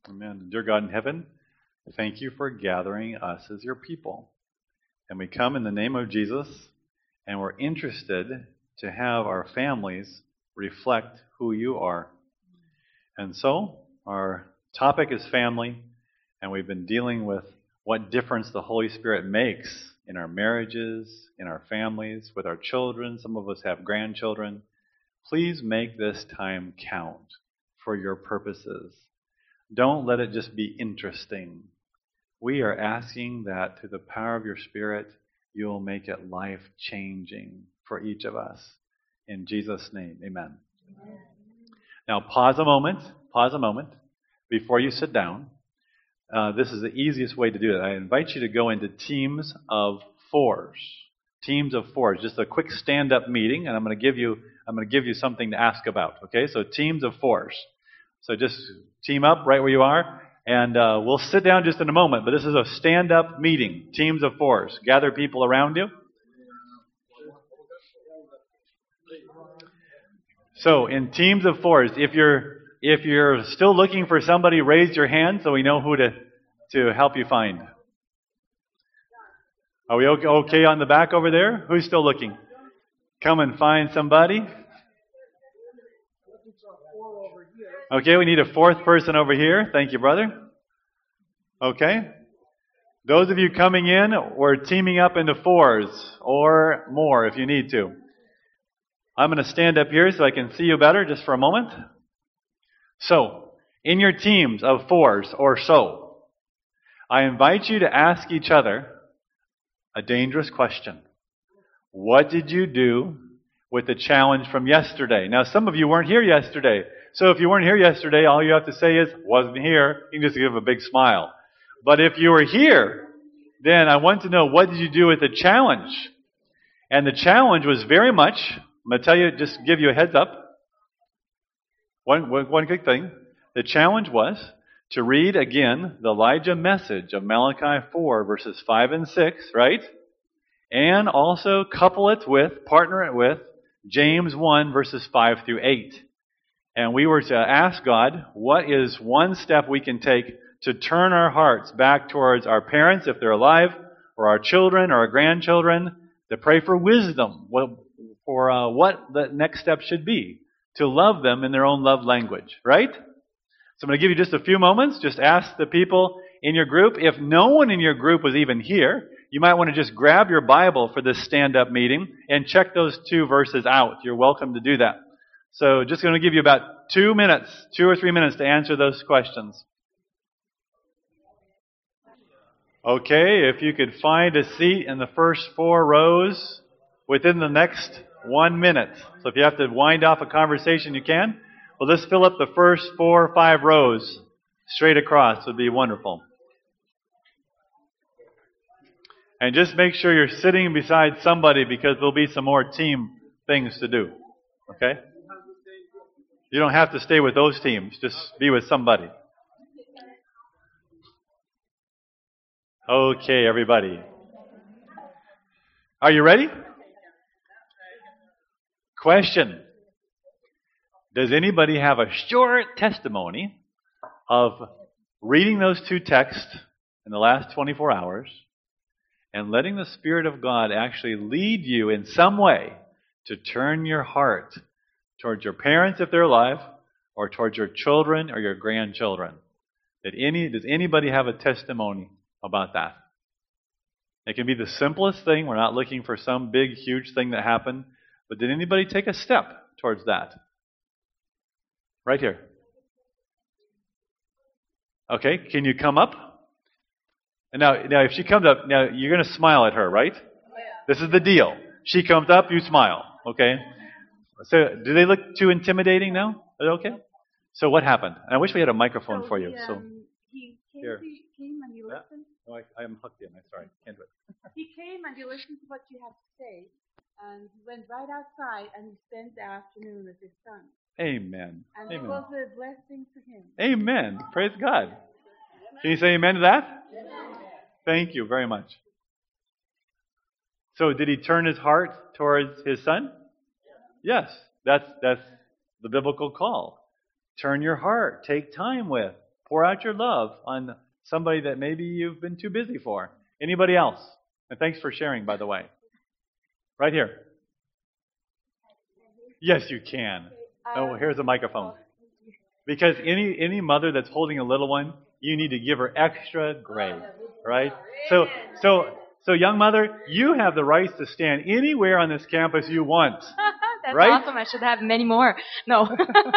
Amen. Dear God in heaven, thank you for gathering us as your people. And we come in the name of Jesus, and we're interested to have our families reflect who you are. And so, our topic is family, and we've been dealing with what difference the Holy Spirit makes in our marriages, in our families, with our children. Some of us have grandchildren. Please make this time count for your purposes. Don't let it just be interesting. We are asking that through the power of your Spirit, you'll make it life-changing for each of us. In Jesus' name, amen. Amen. Now, pause a moment before you sit down. This is the easiest way to do it. I invite you to go into teams of fours. Teams of fours. Just a quick stand-up meeting, and I'm going to give you something to ask about. Okay, so teams of fours. So just team up right where you are, and we'll sit down just in a moment. But this is a stand-up meeting. Teams of fours. Gather people around you. So in teams of fours, if you're still looking for somebody, raise your hand so we know who to help you find. Are we okay on the back over there? Who's still looking? Come and find somebody. Okay, we need a fourth person over here. Thank you, brother. Okay. Those of you coming in, we're teaming up into fours or more if you need to. I'm going to stand up here so I can see you better just for a moment. So, in your teams of fours or so, I invite you to ask each other a dangerous question. What did you do with the challenge from yesterday? Now, some of you weren't here yesterday. So if you weren't here yesterday, all you have to say is, wasn't here. You can just give a big smile. But if you were here, then I want to know, what did you do with the challenge? And the challenge was very much, I'm going to tell you, just give you a heads up. One quick thing. The challenge was to read again the Elijah message of Malachi 4 verses 5 and 6, right? And also partner it with James 1 verses 5 through 8. And we were to ask God, what is one step we can take to turn our hearts back towards our parents if they're alive, or our children or our grandchildren, to pray for wisdom for what the next step should be, to love them in their own love language, right? So I'm going to give you just a few moments. Just ask the people in your group. If no one in your group was even here, you might want to just grab your Bible for this stand-up meeting and check those 2 verses out. You're welcome to do that. So just going to give you about 2 or 3 minutes to answer those questions. Okay, if you could find a seat in the first 4 rows within the next 1 minute. So if you have to wind off a conversation, you can. Well, just fill up the first 4 or 5 rows straight across would be wonderful. And just make sure you're sitting beside somebody because there'll be some more team things to do. Okay? You don't have to stay with those teams. Just be with somebody. Okay, everybody. Are you ready? Question. Does anybody have a short testimony of reading those 2 texts in the last 24 hours and letting the Spirit of God actually lead you in some way to turn your heart towards your parents if they're alive, or towards your children or your grandchildren? Does anybody have a testimony about that? It can be the simplest thing. We're not looking for some big, huge thing that happened. But did anybody take a step towards that? Right here. Okay, can you come up? And now if she comes up, now you're going to smile at her, right? This is the deal. She comes up, you smile. Okay? So, do they look too intimidating now? Are they okay? So what happened? And I wish we had a microphone for you. He came and you listened. No, I'm hooked in. I'm sorry. Can't do it. He came and you listened to what you had to say. And he went right outside and he spent the afternoon with his son. Amen. And Amen. it was a blessing to him. Amen. Praise God. Can you say amen to that? Amen. Thank you very much. So did he turn his heart towards his son? Yes. That's the biblical call. Turn your heart. Take time with. Pour out your love on somebody that maybe you've been too busy for. Anybody else? And thanks for sharing, by the way. Right here. Yes, you can. Oh, here's a microphone. Because any mother that's holding a little one, you need to give her extra grace, right? So young mother, you have the right to stand anywhere on this campus you want. That's right? awesome. I should have many more. No.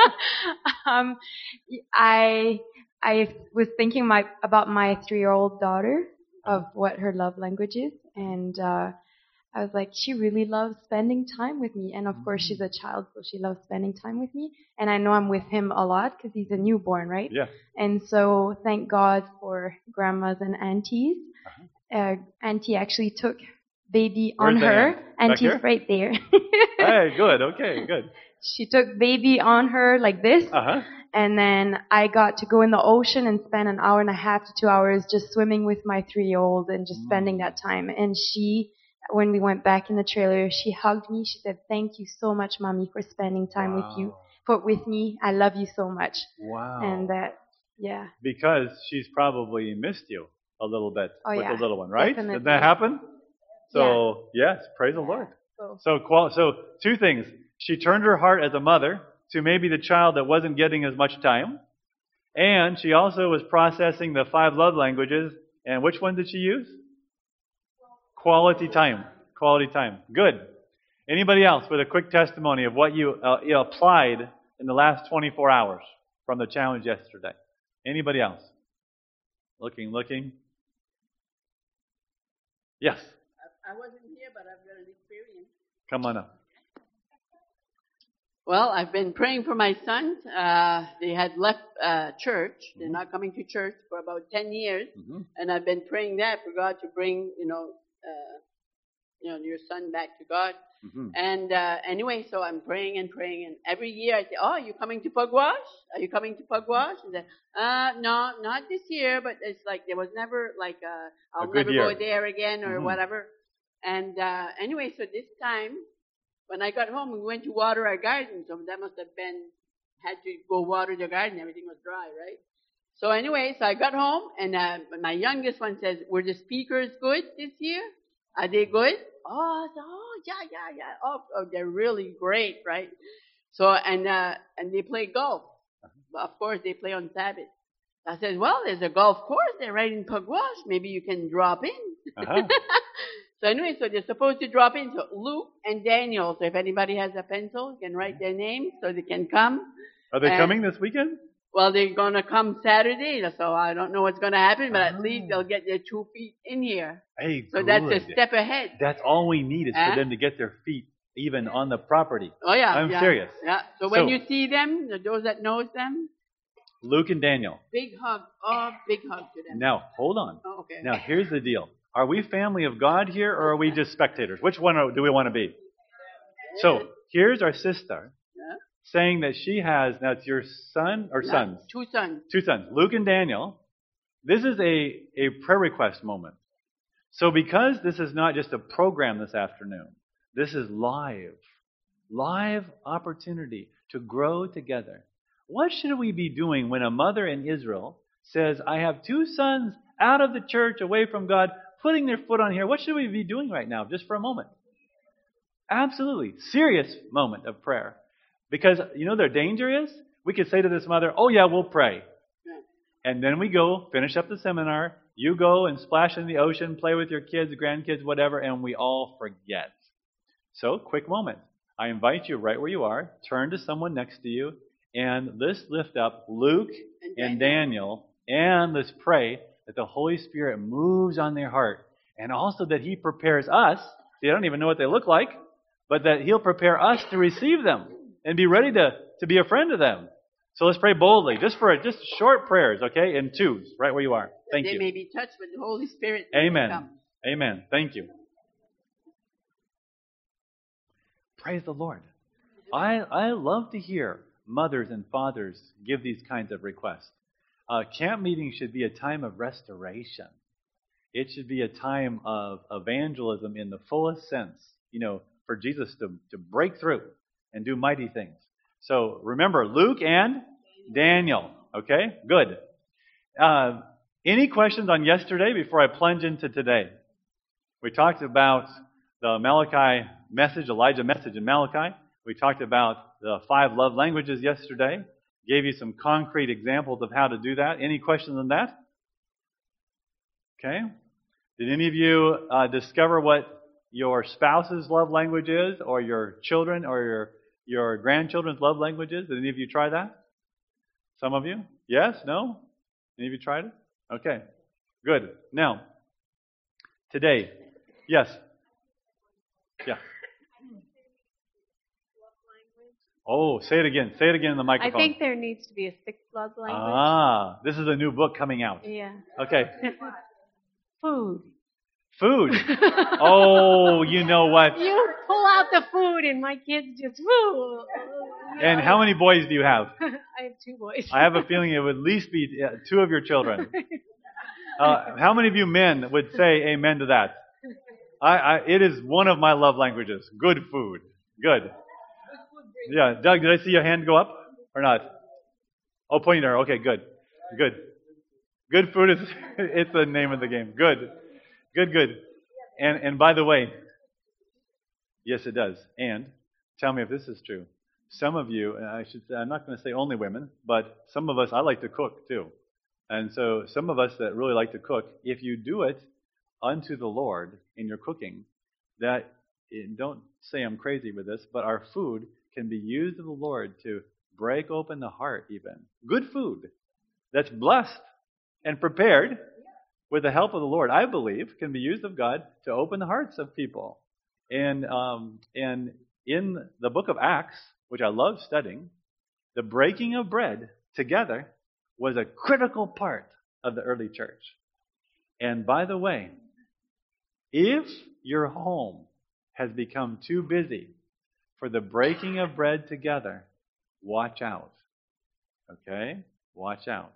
I was thinking about my 3-year-old daughter, of what her love language is, and I was like, she really loves spending time with me. And of course, she's a child, so she loves spending time with me. And I know I'm with him a lot because he's a newborn, right? Yeah. And so thank God for grandmas and aunties. Auntie actually took baby on her. Auntie's right there. Hey, good. Okay, good. She took baby on her like this. Uh-huh. And then I got to go in the ocean and spend an hour and a half to 2 hours just swimming with my 3-year-old and just spending that time. And she, when we went back in the trailer, she hugged me. She said, "Thank you so much, Mommy, for spending time with me. I love you so much." Wow. And that, yeah. Because she's probably missed you a little bit with the little one, right? Definitely. Did that happen? So, yes, praise the Lord. So 2 things. She turned her heart as a mother to maybe the child that wasn't getting as much time. And she also was processing the 5 love languages. And which one did she use? Quality time. Quality time. Good. Anybody else with a quick testimony of what you applied in the last 24 hours from the challenge yesterday? Anybody else? Looking. Yes. I wasn't here, but I've got an experience. Come on up. Well, I've been praying for my sons. They had left church. Mm-hmm. They're not coming to church for about 10 years. Mm-hmm. And I've been praying that for God to bring, your son back to God. Mm-hmm. And anyway, so I'm praying. And every year I say, "Oh, are you coming to Pugwash? Are you coming to Pugwash?" And they "No, not this year." But it's like there was never like I'll never go there again or whatever. And anyway, so this time when I got home, we went to water our garden. So that must have had to go water the garden. Everything was dry, right? So anyway, so I got home and my youngest one says, "Were the speakers good this year? Are they good?" Oh, yeah. Oh, they're really great, right? So, and they play golf. Of course, they play on Sabbath. I said, "Well, there's a golf course there right in Pugwash. Maybe you can drop in." Uh-huh. So anyway, so they're supposed to drop in. So Luke and Daniel. So if anybody has a pencil, you can write their names so they can come. Are they coming this weekend? Well, they're going to come Saturday, so I don't know what's going to happen, but at least they'll get their 2 feet in here. Hey, so that's a step ahead. That's all we need is for them to get their feet even on the property. Oh, yeah. I'm serious. Yeah. So when you see them, those that knows them, Luke and Daniel. Big hug. Oh, big hug to them. Now, hold on. Oh, okay. Now, here's the deal. Are we family of God here, or are we just spectators? Which one do we want to be? So, here's our sister saying that she has, now it's your son or sons? 2 sons. 2 sons, Luke and Daniel. This is a prayer request moment. So because this is not just a program this afternoon, this is live opportunity to grow together. What should we be doing when a mother in Israel says, "I have 2 sons out of the church, away from God, putting their foot on here"? What should we be doing right now, just for a moment? Absolutely. Serious moment of prayer. Because, their danger is, we could say to this mother, "Oh yeah, we'll pray." Yeah. And then we go, finish up the seminar, you go and splash in the ocean, play with your kids, grandkids, whatever, and we all forget. So, quick moment. I invite you right where you are, turn to someone next to you, and let's lift up Luke and Daniel, and let's pray that the Holy Spirit moves on their heart, and also that He prepares us. See, I don't even know what they look like, but that He'll prepare us to receive them and be ready to be a friend to them. So let's pray boldly, just short prayers, okay, in 2s, right where you are. Thank you. They may be touched with the Holy Spirit. Amen. Amen. Thank you. Praise the Lord. I love to hear mothers and fathers give these kinds of requests. Camp meeting should be a time of restoration. It should be a time of evangelism in the fullest sense, for Jesus to break through and do mighty things. So remember, Luke and Daniel. Okay? Good. Any questions on yesterday before I plunge into today? We talked about the Malachi message, Elijah message in Malachi. We talked about the 5 love languages yesterday. Gave you some concrete examples of how to do that. Any questions on that? Okay. Did any of you discover what your spouse's love language is, or your children or your grandchildren's love language is? Did any of you try that? Some of you? Yes? No? Any of you tried it? Okay. Good. Now, today. Yes. Yeah. Oh, say it again. Say it again in the microphone. I think there needs to be a 6th love language. Ah, this is a new book coming out. Yeah. Okay. Food. Food. Oh, you know what? You pull out the food and my kids just, woo. And how many boys do you have? I have 2 boys. I have a feeling it would at least be 2 of your children. How many of you men would say amen to that? It is one of my love languages. Good food. Good. Yeah, Doug, did I see your hand go up or not? Oh, pointing there. Okay, good. Good. Good food is, it's the name of the game. Good. Good, good. And by the way, yes, it does. And tell me if this is true. Some of you, and I should say, I'm not going to say only women, but some of us, I like to cook too. And so some of us that really like to cook, if you do it unto the Lord in your cooking, that, don't say I'm crazy with this, but our food can be used of the Lord to break open the heart even. Good food that's blessed and prepared with the help of the Lord, I believe, can be used of God to open the hearts of people. And in the book of Acts, which I love studying, the breaking of bread together was a critical part of the early church. And by the way, if your home has become too busy for the breaking of bread together, watch out. Okay? Watch out.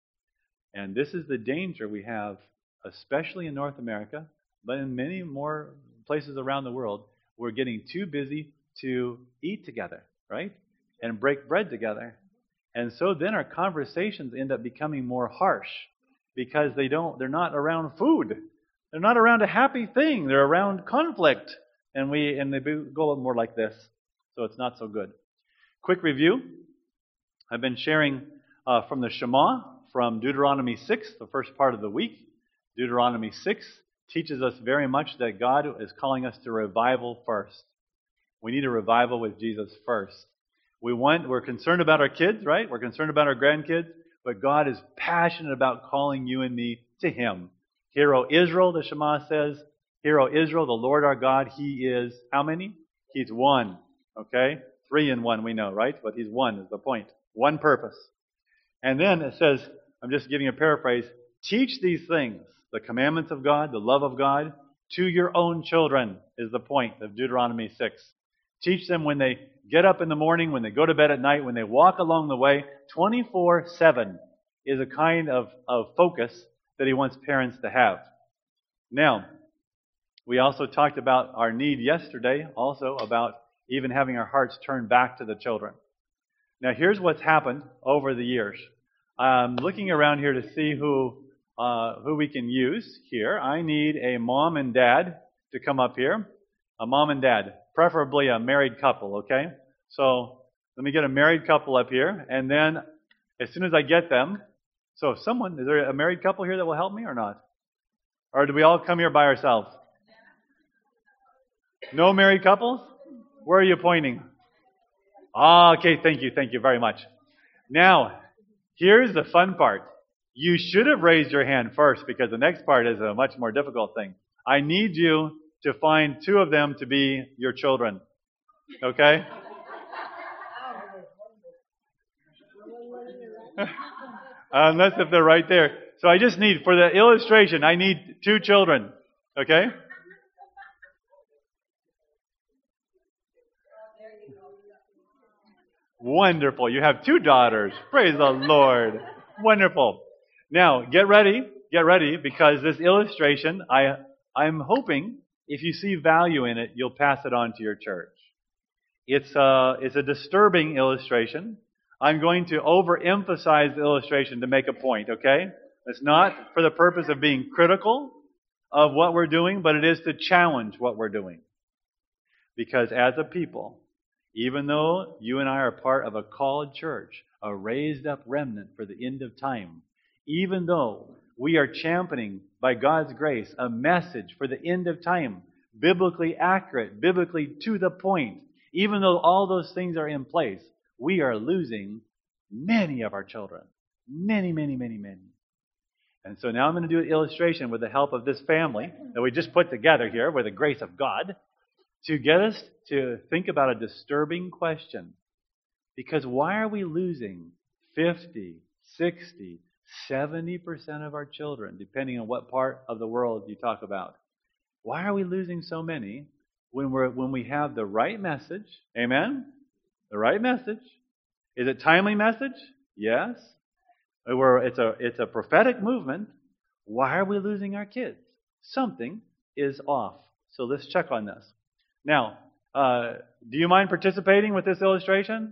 And this is the danger we have, especially in North America, but in many more places around the world. We're getting too busy to eat together, right? And break bread together. And so then our conversations end up becoming more harsh because they're not around food. They're not around a happy thing. They're around conflict. And they go more like this. So it's not so good. Quick review. I've been sharing from the Shema, from Deuteronomy 6, the first part of the week. Deuteronomy 6 teaches us very much that God is calling us to revival first. We need a revival with Jesus first. We're concerned about our kids, right? We're concerned about our grandkids. But God is passionate about calling you and me to Him. Hear, O Israel, the Shema says. Hear, O Israel, the Lord our God, He is how many? He's one. Okay? 3 in 1 we know, right? But He's one is the point. One purpose. And then it says, I'm just giving a paraphrase, teach these things, the commandments of God, the love of God, to your own children is the point of Deuteronomy 6. Teach them when they get up in the morning, when they go to bed at night, when they walk along the way. 24/7 is a kind of focus that He wants parents to have. Now, we also talked about our need yesterday, also about even having our hearts turned back to the children. Now, here's what's happened over the years. I'm looking around here to see who we can use here. I need a mom and dad to come up here. A mom and dad, preferably a married couple, okay? So let me get a married couple up here, and then as soon as I get them, so is there a married couple here that will help me or not? Or do we all come here by ourselves? No married couples? Where are you pointing? Okay, thank you very much. Now, here's the fun part. You should have raised your hand first because the next part is a much more difficult thing. I need you to find 2 of them to be your children. Okay? Unless if they're right there. So I just need, for the illustration, I need 2 children. Okay? Wonderful. You have 2 daughters. Praise the Lord. Wonderful. Now, get ready, because this illustration, I'm hoping, if you see value in it, you'll pass it on to your church. It's a disturbing illustration. I'm going to overemphasize the illustration to make a point, okay? It's not for the purpose of being critical of what we're doing, but it is to challenge what we're doing. Because as a people, even though you and I are part of a called church, a raised up remnant for the end of time, even though we are championing, by God's grace, a message for the end of time, biblically accurate, biblically to the point, even though all those things are in place, we are losing many of our children. Many, many, many, many. And so now I'm going to do an illustration with the help of this family that we just put together here with the grace of God to get us to think about a disturbing question. Because why are we losing 50, 60, 70% of our children, depending on what part of the world you talk about? Why are we losing so many when we have the right message? Amen? The right message. Is it timely message? Yes. It's a prophetic movement. Why are we losing our kids? Something is off. So let's check on this. Now, do you mind participating with this illustration?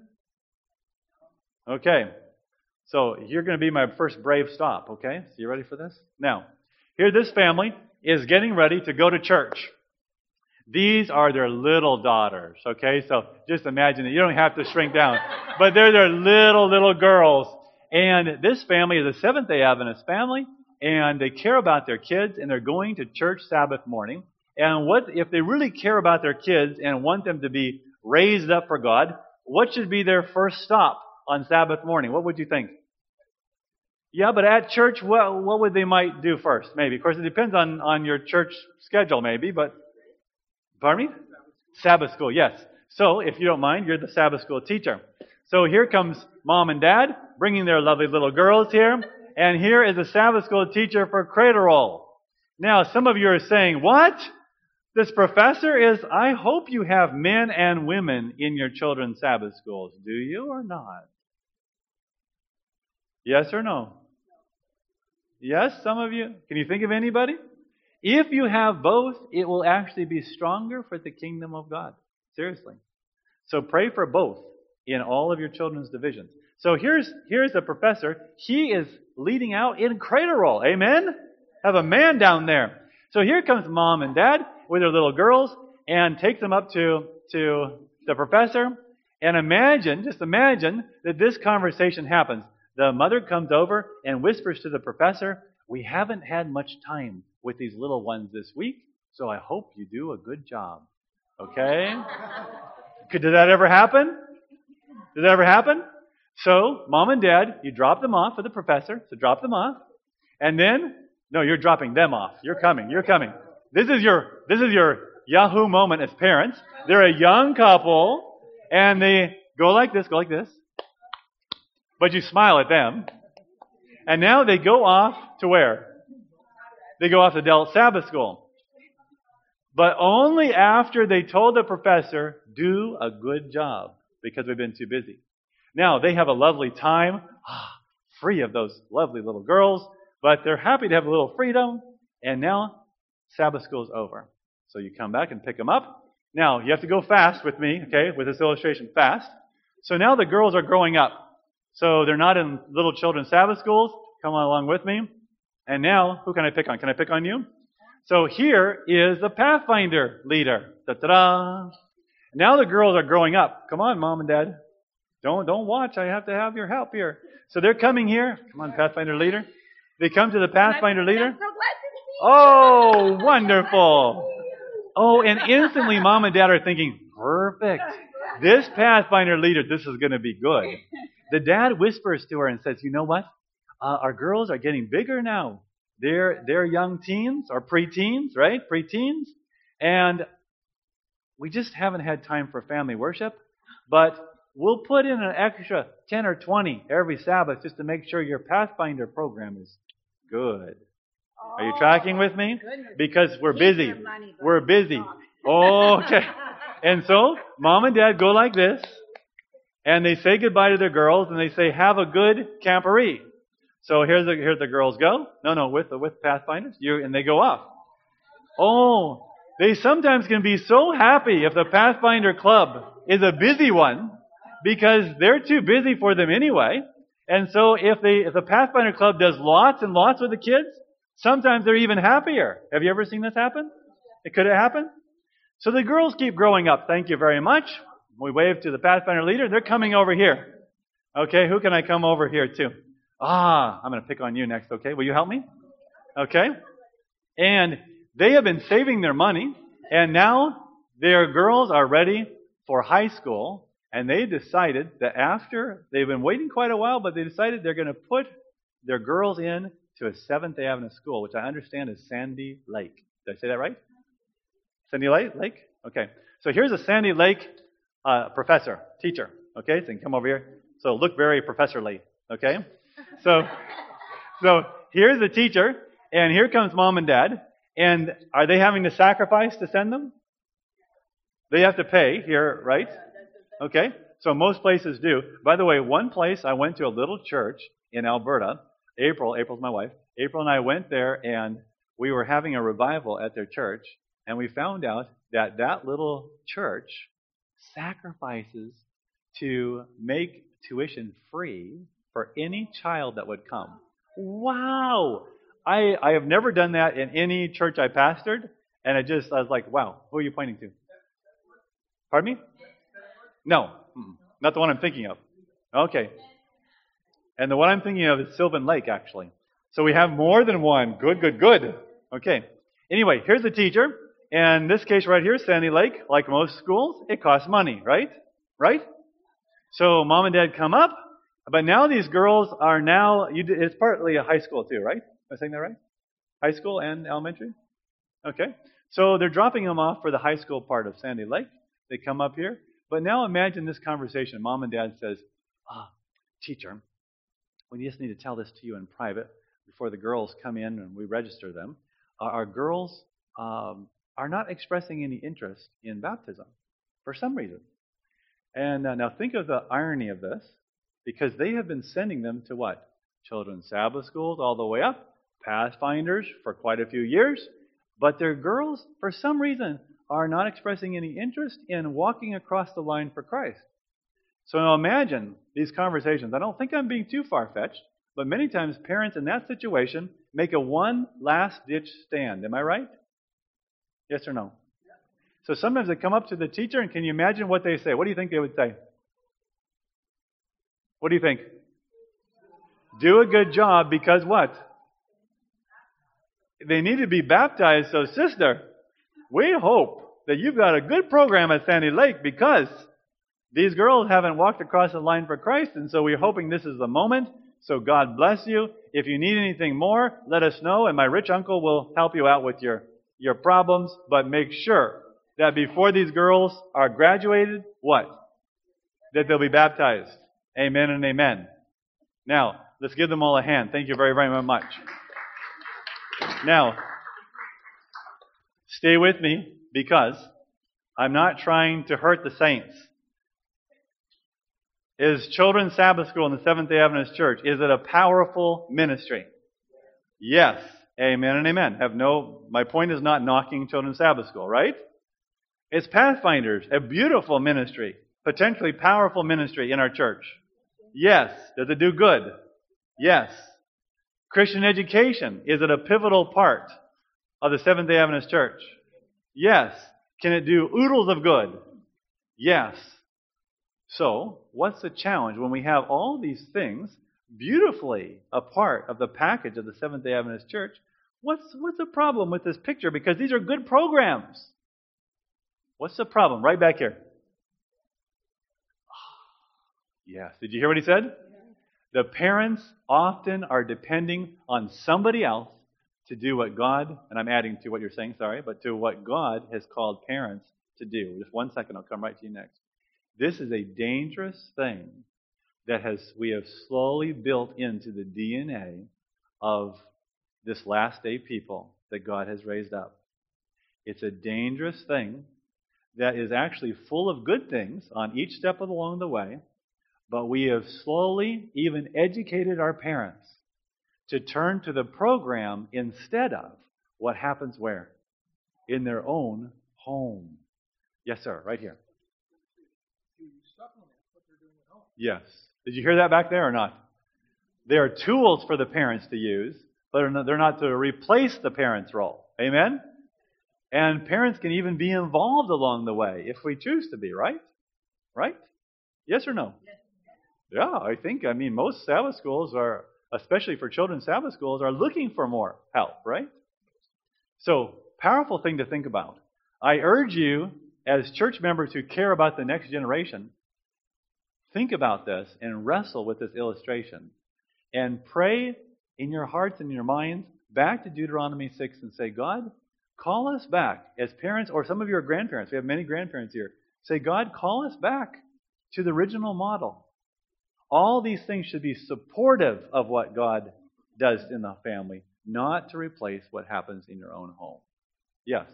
Okay. So you're going to be my first brave stop, okay? So you ready for this? Now, here this family is getting ready to go to church. These are their little daughters, okay? So just imagine it. You don't have to shrink down. But they're their little girls. And this family is a Seventh-day Adventist family, and they care about their kids, and they're going to church Sabbath morning. And what if they really care about their kids and want them to be raised up for God, what should be their first stop on Sabbath morning? What would you think? Yeah, but at church, what would they might do first? Maybe. Of course, it depends on your church schedule, maybe, but... Pardon me? Sabbath school, yes. So, if you don't mind, you're the Sabbath school teacher. So here comes mom and dad, bringing their lovely little girls here. And here is a Sabbath school teacher for Cradle Roll. Now, some of you are saying, what? This professor is, I hope you have men and women in your children's Sabbath schools. Do you or not? Yes or no? Yes, some of you. Can you think of anybody? If you have both, it will actually be stronger for the kingdom of God. Seriously. So pray for both in all of your children's divisions. So here's a professor. He is leading out in Cradle Roll. Amen? Have a man down there. So here comes mom and dad with their little girls and takes them up to the professor. And just imagine that this conversation happens. The mother comes over and whispers to the professor, we haven't had much time with these little ones this week, so I hope you do a good job. Okay? Did that ever happen? Did that ever happen? So, mom and dad, you drop them off for the professor, so drop them off. And then, no, you're dropping them off. You're coming. This is your Yahoo moment as parents. They're a young couple, and they go like this. But you smile at them. And now they go off to where? They go off to adult Sabbath school. But only after they told the professor, do a good job, because we've been too busy. Now, they have a lovely time, free of those lovely little girls, but they're happy to have a little freedom, and now Sabbath school is over. So you come back and pick them up. Now, you have to go fast with me, okay, with this illustration, fast. So now the girls are growing up. So they're not in little children's Sabbath schools. Come on along with me. And now, who can I pick on? Can I pick on you? So here is the Pathfinder leader. Ta-da! Now the girls are growing up. Come on, mom and dad. Don't watch. I have to have your help here. So they're coming here. Come on, Pathfinder leader. They come to the Pathfinder leader. I'm so glad to see you. Oh, wonderful. Oh, and instantly mom and dad are thinking, perfect. This Pathfinder leader, this is going to be good. The dad whispers to her and says, you know what? Our girls are getting bigger now. They're young teens or preteens, right? Preteens. And we just haven't had time for family worship. But we'll put in an extra 10 or 20 every Sabbath just to make sure your Pathfinder program is good. Are you tracking with me? Because we're busy. We're busy. Okay. And so, mom and dad go like this. And they say goodbye to their girls, and they say, have a good camporee. So here's the girls go. No, with Pathfinders. And they go off. Oh, they sometimes can be so happy if the Pathfinder club is a busy one, because they're too busy for them anyway. And so if the Pathfinder Club does lots and lots with the kids, sometimes they're even happier. Have you ever seen this happen? Could it happen? So the girls keep growing up. Thank you very much. We wave to the Pathfinder leader. They're coming over here. Okay, who can I come over here to? I'm going to pick on you next, okay? Will you help me? Okay. And they have been saving their money, and now their girls are ready for high school, and they decided that after, they've been waiting quite a while, but they decided they're going to put their girls in to a Seventh-day Adventist school, which I understand is Sandy Lake. Did I say that right? Sandy Lake? Okay. So here's a Sandy Lake professor, teacher. Okay, so you can come over here. So look very professorly. Okay? So here's the teacher, and here comes mom and dad. And are they having to sacrifice to send them? They have to pay here, right? Okay. So most places do. By the way, one place I went to a little church in Alberta. April's my wife. April and I went there, and we were having a revival at their church, and we found out that that little church sacrifices to make tuition free for any child that would come. Wow! I have never done that in any church I pastored, and I was like, wow, who are you pointing to? Pardon me? No, not the one I'm thinking of. Okay. And the one I'm thinking of is Sylvan Lake, actually. So we have more than one. Good. Okay. Anyway, here's the teacher. And this case right here, Sandy Lake, like most schools, it costs money, right? Right? So mom and dad come up, but now these girls are it's partly a high school too, right? Am I saying that right? High school and elementary? Okay. So they're dropping them off for the high school part of Sandy Lake. They come up here. But now imagine this conversation. Mom and dad says, teacher, we just need to tell this to you in private before the girls come in and we register them. Our girls are not expressing any interest in baptism for some reason. And now think of the irony of this, because they have been sending them to what? Children's Sabbath schools all the way up, Pathfinders for quite a few years, but their girls, for some reason, are not expressing any interest in walking across the line for Christ. So now imagine these conversations. I don't think I'm being too far-fetched, but many times parents in that situation make a one last-ditch stand. Am I right? Yes or no? So sometimes they come up to the teacher, and can you imagine what they say? What do you think they would say? What do you think? Do a good job because what? They need to be baptized. So sister, we hope that you've got a good program at Sandy Lake because these girls haven't walked across the line for Christ, and so we're hoping this is the moment. So God bless you. If you need anything more, let us know, and my rich uncle will help you out with your problems. But make sure that before these girls are graduated, what? That they'll be baptized. Amen and amen. Now, let's give them all a hand. Thank you very, very much. Now, stay with me because I'm not trying to hurt the saints. Is Children's Sabbath School in the Seventh-day Adventist Church, is it a powerful ministry? Yes. Amen and amen. My point is not knocking Children's Sabbath School, right? It's Pathfinders, a beautiful ministry, potentially powerful ministry in our church. Yes. Does it do good? Yes. Christian education, is it a pivotal part of the Seventh-day Adventist Church? Yes. Can it do oodles of good? Yes. So, what's the challenge when we have all these things beautifully a part of the package of the Seventh-day Adventist Church? What's the problem with this picture? Because these are good programs. What's the problem? Right back here. Yes. Did you hear what he said? The parents often are depending on somebody else to do what God, and I'm adding to what you're saying, sorry, but to what God has called parents to do. Just 1 second, I'll come right to you next. This is a dangerous thing that we have slowly built into the DNA of this last day people that God has raised up. It's a dangerous thing that is actually full of good things on each step along the way, but we have slowly even educated our parents to turn to the program instead of what happens where? In their own home. Yes, sir, right here. Yes. Did you hear that back there or not? They are tools for the parents to use, but they're not to replace the parent's role. Amen? And parents can even be involved along the way if we choose to be, right? Right? Yes or no? Yeah, I mean, most Sabbath schools are, especially for children's Sabbath schools, are looking for more help, right? So, powerful thing to think about. I urge you, as church members who care about the next generation, think about this and wrestle with this illustration. And pray in your hearts and your minds back to Deuteronomy 6 and say, God, call us back as parents, or some of you are grandparents. We have many grandparents here. Say, God, call us back to the original model. All these things should be supportive of what God does in the family, not to replace what happens in your own home. Yes.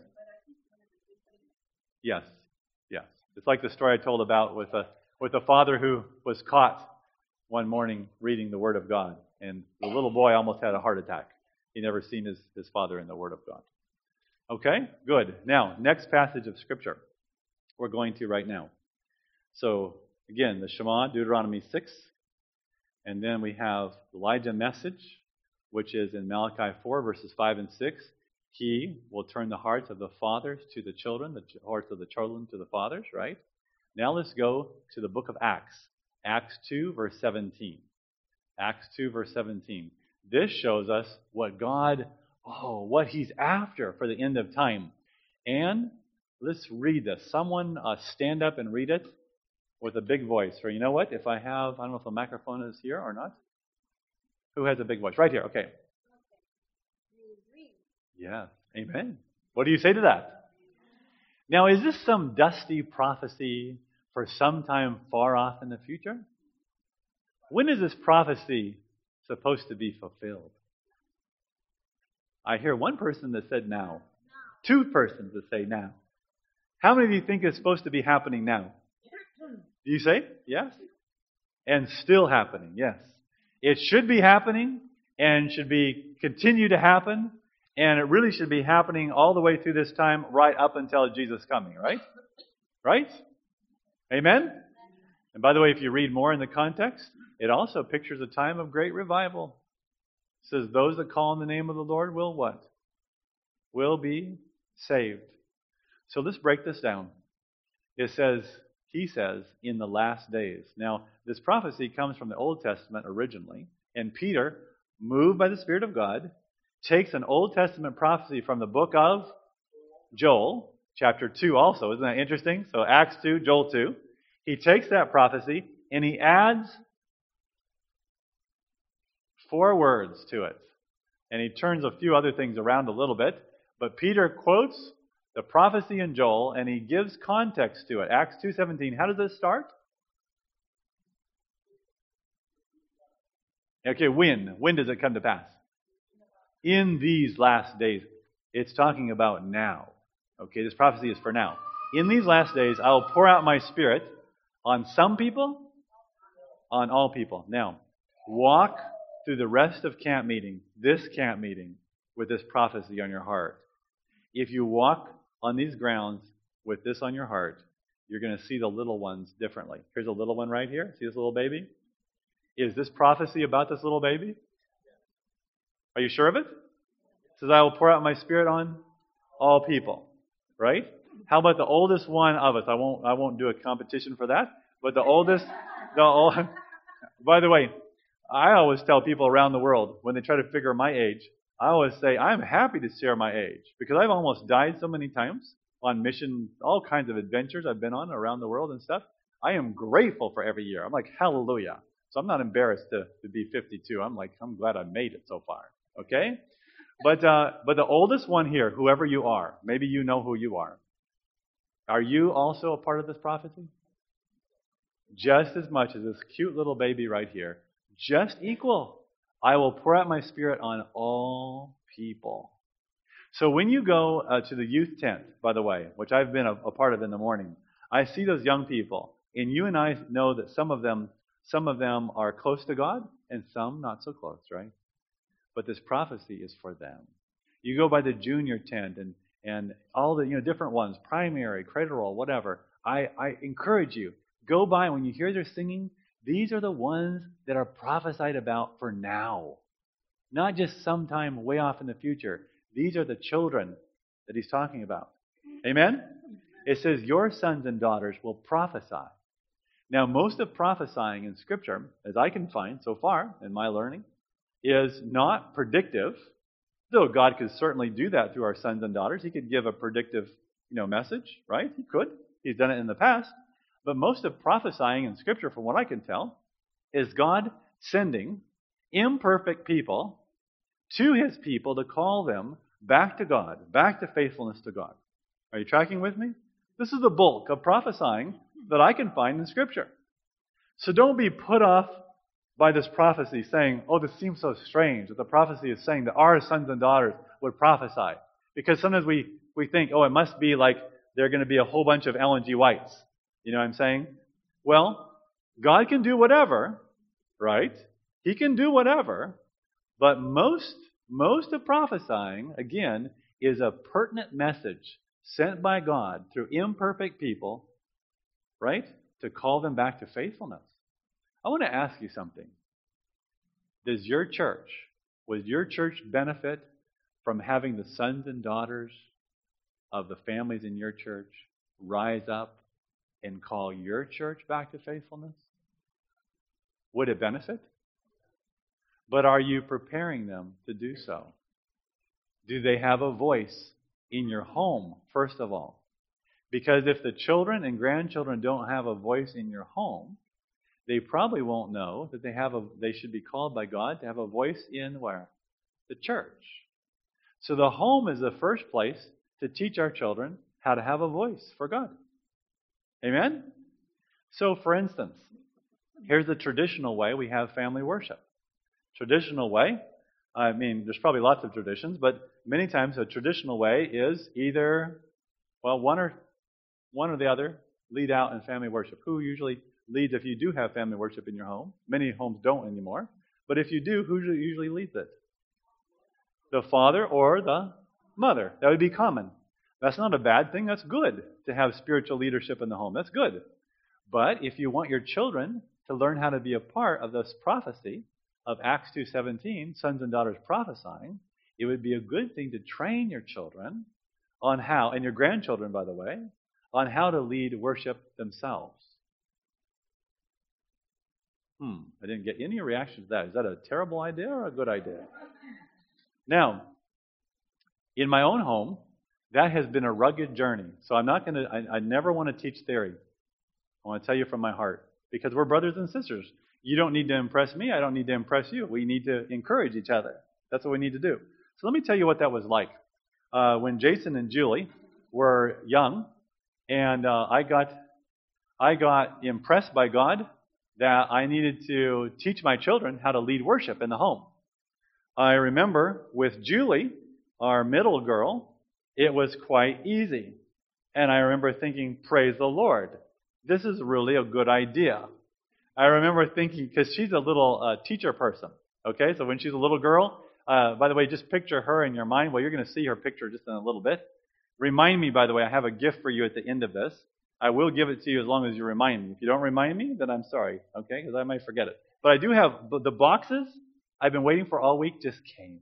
Yes. Yes. It's like the story I told about with a father who was caught one morning reading the Word of God. And the little boy almost had a heart attack. He never seen his father in the Word of God. Okay? Good. Now, next passage of Scripture we're going to right now. So, again, the Shema, Deuteronomy 6. And then we have Elijah message, which is in Malachi 4, verses 5 and 6. He will turn the hearts of the fathers to the children, the hearts of the children to the fathers, right? Now let's go to the book of Acts. Acts 2, verse 17. Acts 2, verse 17. This shows us what God, what He's after for the end of time. And let's read this. Someone stand up and read it with a big voice. Or you know what? If I don't know if the microphone is here or not. Who has a big voice? Right here. Okay. Yes. Amen. What do you say to that? Now, is this some dusty prophecy for some time far off in the future? When is this prophecy supposed to be fulfilled? I hear one person that said now. Two persons that say now. How many of you think it's supposed to be happening now? Do you say yes? And still happening, yes. It should be happening and should be continue to happen. And it really should be happening all the way through this time, right up until Jesus' coming, right? Right? Amen? And by the way, if you read more in the context, it also pictures a time of great revival. It says, those that call on the name of the Lord will what? Will be saved. So let's break this down. It says, He says, in the last days. Now, this prophecy comes from the Old Testament originally, and Peter, moved by the Spirit of God, takes an Old Testament prophecy from the book of Joel, chapter 2 also. Isn't that interesting? So Acts 2, Joel 2. He takes that prophecy and he adds 4 words to it. And he turns a few other things around a little bit. But Peter quotes the prophecy in Joel and he gives context to it. Acts 2:17. How does this start? Okay, when? When does it come to pass? In these last days. It's talking about now. Okay, this prophecy is for now. In these last days, I will pour out my Spirit on some people, on all people. Now, walk through the rest of camp meeting, this camp meeting, with this prophecy on your heart. If you walk on these grounds with this on your heart, you're going to see the little ones differently. Here's a little one right here. See this little baby? Is this prophecy about this little baby? Are you sure of it? It says, I will pour out my Spirit on all people. Right? How about the oldest one of us? I won't do a competition for that. But by the way, I always tell people around the world when they try to figure my age, I always say I'm happy to share my age because I've almost died so many times on mission, all kinds of adventures I've been on around the world and stuff. I am grateful for every year. I'm like, hallelujah. So I'm not embarrassed to be 52. I'm glad I made it so far. Okay? But the oldest one here, whoever you are, maybe you know who you are. Are you also a part of this prophecy? Just as much as this cute little baby right here. Just equal. I will pour out my Spirit on all people. So when you go to the youth tent, by the way, which I've been a part of in the morning, I see those young people. And you and I know that some of them are close to God and some not so close, right? But this prophecy is for them. You go by the junior tent and all the different ones, primary, cradle roll, whatever. I encourage you, go by when you hear their singing, These are the ones that are prophesied about for now. Not just sometime way off in the future. These are the children that he's talking about. Amen? It says, your sons and daughters will prophesy. Now, most of prophesying in Scripture, as I can find so far in my learning, is not predictive. Though God could certainly do that through our sons and daughters. He could give a predictive, message, right? He could. He's done it in the past. But most of prophesying in Scripture, from what I can tell, is God sending imperfect people to His people to call them back to God, back to faithfulness to God. Are you tracking with me? This is the bulk of prophesying that I can find in Scripture. So don't be put off by this prophecy saying, oh, this seems so strange that the prophecy is saying that our sons and daughters would prophesy. Because sometimes we think, oh, it must be like there are going to be a whole bunch of Ellen G. Whites. You know what I'm saying? Well, God can do whatever, right? He can do whatever, but most of prophesying, again, is a pertinent message sent by God through imperfect people, right? To call them back to faithfulness. I want to ask you something. Would your church benefit from having the sons and daughters of the families in your church rise up and call your church back to faithfulness? Would it benefit? But are you preparing them to do so? Do they have a voice in your home, first of all? Because if the children and grandchildren don't have a voice in your home, they probably won't know that they should be called by God to have a voice in where? The church. So the home is the first place to teach our children how to have a voice for God. Amen? So, for instance, here's the traditional way we have family worship. Traditional way, there's probably lots of traditions, but many times a traditional way is either, one or the other lead out in family worship. Who usually leads if you do have family worship in your home? Many homes don't anymore. But if you do, who usually leads it? The father or the mother. That would be common. That's not a bad thing. That's good to have spiritual leadership in the home. That's good. But if you want your children to learn how to be a part of this prophecy of Acts 2:17, sons and daughters prophesying, it would be a good thing to train your children on how, and your grandchildren, by the way, on how to lead worship themselves. I didn't get any reaction to that. Is that a terrible idea or a good idea? Now, in my own home, that has been a rugged journey. So I never want to teach theory. I want to tell you from my heart. Because we're brothers and sisters. You don't need to impress me. I don't need to impress you. We need to encourage each other. That's what we need to do. So let me tell you what that was like. When Jason and Julie were young, and I got impressed by God that I needed to teach my children how to lead worship in the home. I remember with Julie, our middle girl, it was quite easy. And I remember thinking, praise the Lord. This is really a good idea. I remember thinking, because she's a little teacher person. Okay, so when she's a little girl, by the way, just picture her in your mind. Well, you're going to see her picture just in a little bit. Remind me, by the way, I have a gift for you at the end of this. I will give it to you as long as you remind me. If you don't remind me, then I'm sorry, okay, because I might forget it. But I do have the boxes I've been waiting for all week just came.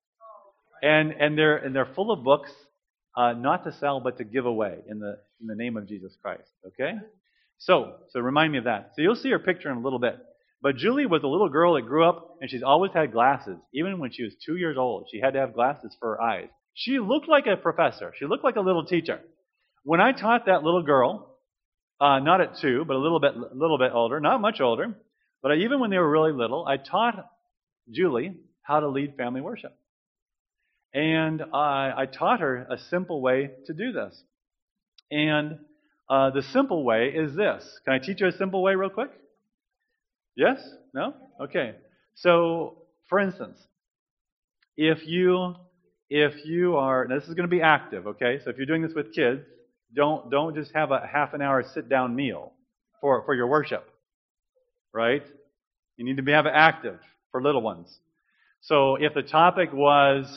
And they're full of books, not to sell, but to give away in the name of Jesus Christ, okay? So remind me of that. So you'll see her picture in a little bit. But Julie was a little girl that grew up, and she's always had glasses. Even when she was 2 years old, she had to have glasses for her eyes. She looked like a professor. She looked like a little teacher. When I taught that little girl, not at 2, but a little bit older, not much older, but even when they were really little, I taught Julie how to lead family worship. And I taught her a simple way to do this. And the simple way is this. Can I teach you a simple way real quick? Yes? No? Okay. So, for instance, if you are, now this is going to be active, okay? So if you're doing this with kids, don't just have a half an hour sit-down meal for your worship, right? You need to have it active for little ones. So if the topic was,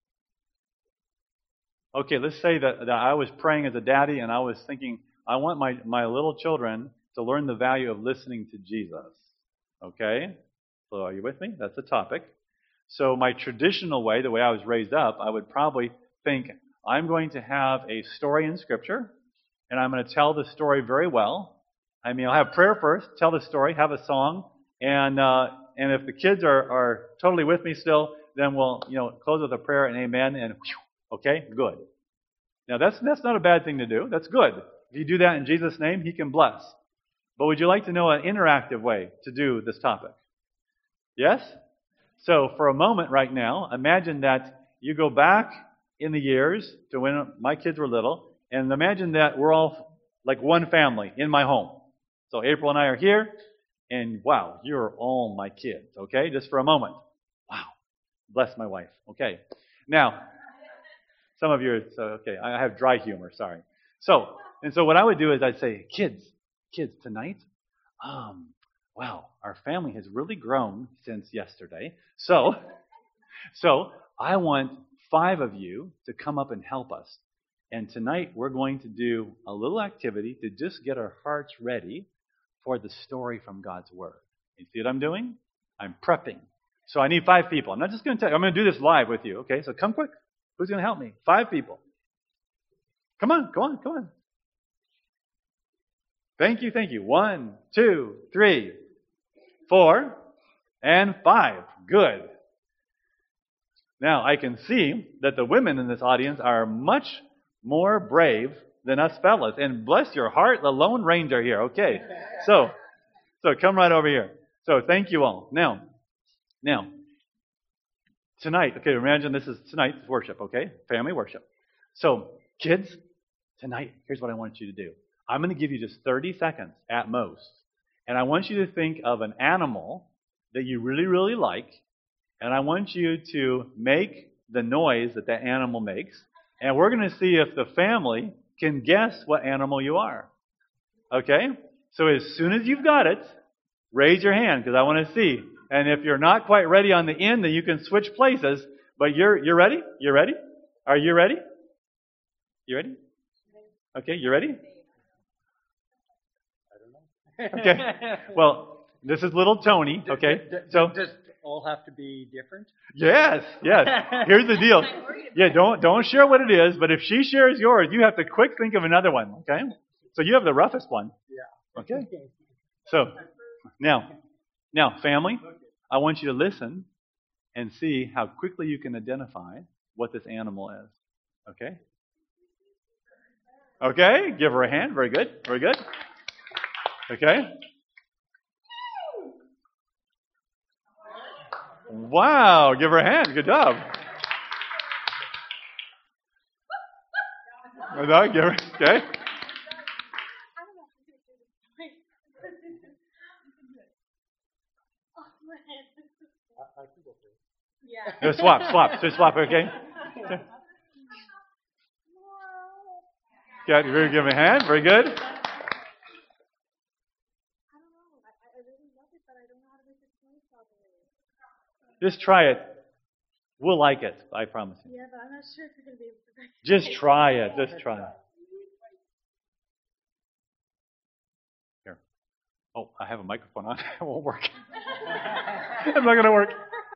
okay, let's say that I was praying as a daddy and I was thinking, I want my little children to learn the value of listening to Jesus. Okay? So are you with me? That's the topic. So my traditional way, the way I was raised up, I would probably think, I'm going to have a story in Scripture, and I'm going to tell the story very well. I mean, I'll have prayer first, tell the story, have a song, and if the kids are totally with me still, then we'll close with a prayer and amen, and okay, good. Now that's not a bad thing to do. That's good. If you do that in Jesus' name, He can bless. But would you like to know an interactive way to do this topic? Yes? So for a moment right now, imagine that you go back in the years to when my kids were little, and imagine that we're all like one family in my home. So April and I are here, and wow, you're all my kids, okay? Just for a moment. Wow. Bless my wife. Okay. Now, some of you, okay, I have dry humor, sorry. So what I would do is I'd say, kids, tonight, wow, our family has really grown since yesterday. So I want 5 of you to come up and help us. And tonight we're going to do a little activity to just get our hearts ready for the story from God's Word. You see what I'm doing? I'm prepping. So I need 5 people. I'm not just going to tell you. I'm going to do this live with you. Okay, so come quick. Who's going to help me? 5 people. Come on. Thank you. 1, 2, 3, 4, and 5. Good. Now, I can see that the women in this audience are much more brave than us fellas. And bless your heart, the Lone Ranger here. Okay. So come right over here. So thank you all. Now, tonight, okay, imagine this is tonight's worship, okay? Family worship. So, kids, tonight, here's what I want you to do. I'm going to give you just 30 seconds at most. And I want you to think of an animal that you really, really like. And I want you to make the noise that animal makes. And we're going to see if the family can guess what animal you are. Okay? So as soon as you've got it, raise your hand because I want to see. And if you're not quite ready on the end, then you can switch places. But you're ready? You ready? Are you ready? You ready? Okay, you ready? I don't know. Okay. Well, this is little Tony. Okay. So does all have to be different? Yes. Here's the deal. Yeah, don't share what it is, but if she shares yours, you have to quick think of another one. Okay. So you have the roughest one. Yeah. Okay. So now, family, I want you to listen and see how quickly you can identify what this animal is. Okay? Okay, give her a hand. Very good. Okay? Wow, give her a hand. Good job. Give her, okay? No, swap. Just swap, okay? Okay, you're going to give him a hand. Very good. Just try it. We'll like it, I promise you. Yeah, but I'm not sure if you're going to be able to recognize Just try it. Here. Oh, I have a microphone on. It won't work. It's not going to work.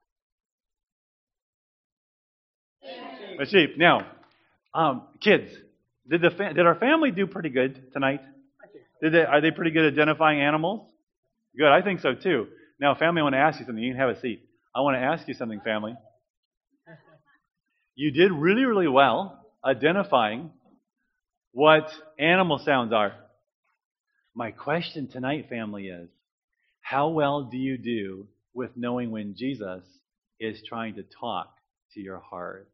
A sheep. Now, kids, did our family do pretty good tonight? Are they pretty good at identifying animals? Good, I think so too. Now, family, I want to ask you something. You can have a seat. I want to ask you something, family. You did really, really well identifying what animal sounds are. My question tonight, family, is how well do you do with knowing when Jesus is trying to talk to your heart?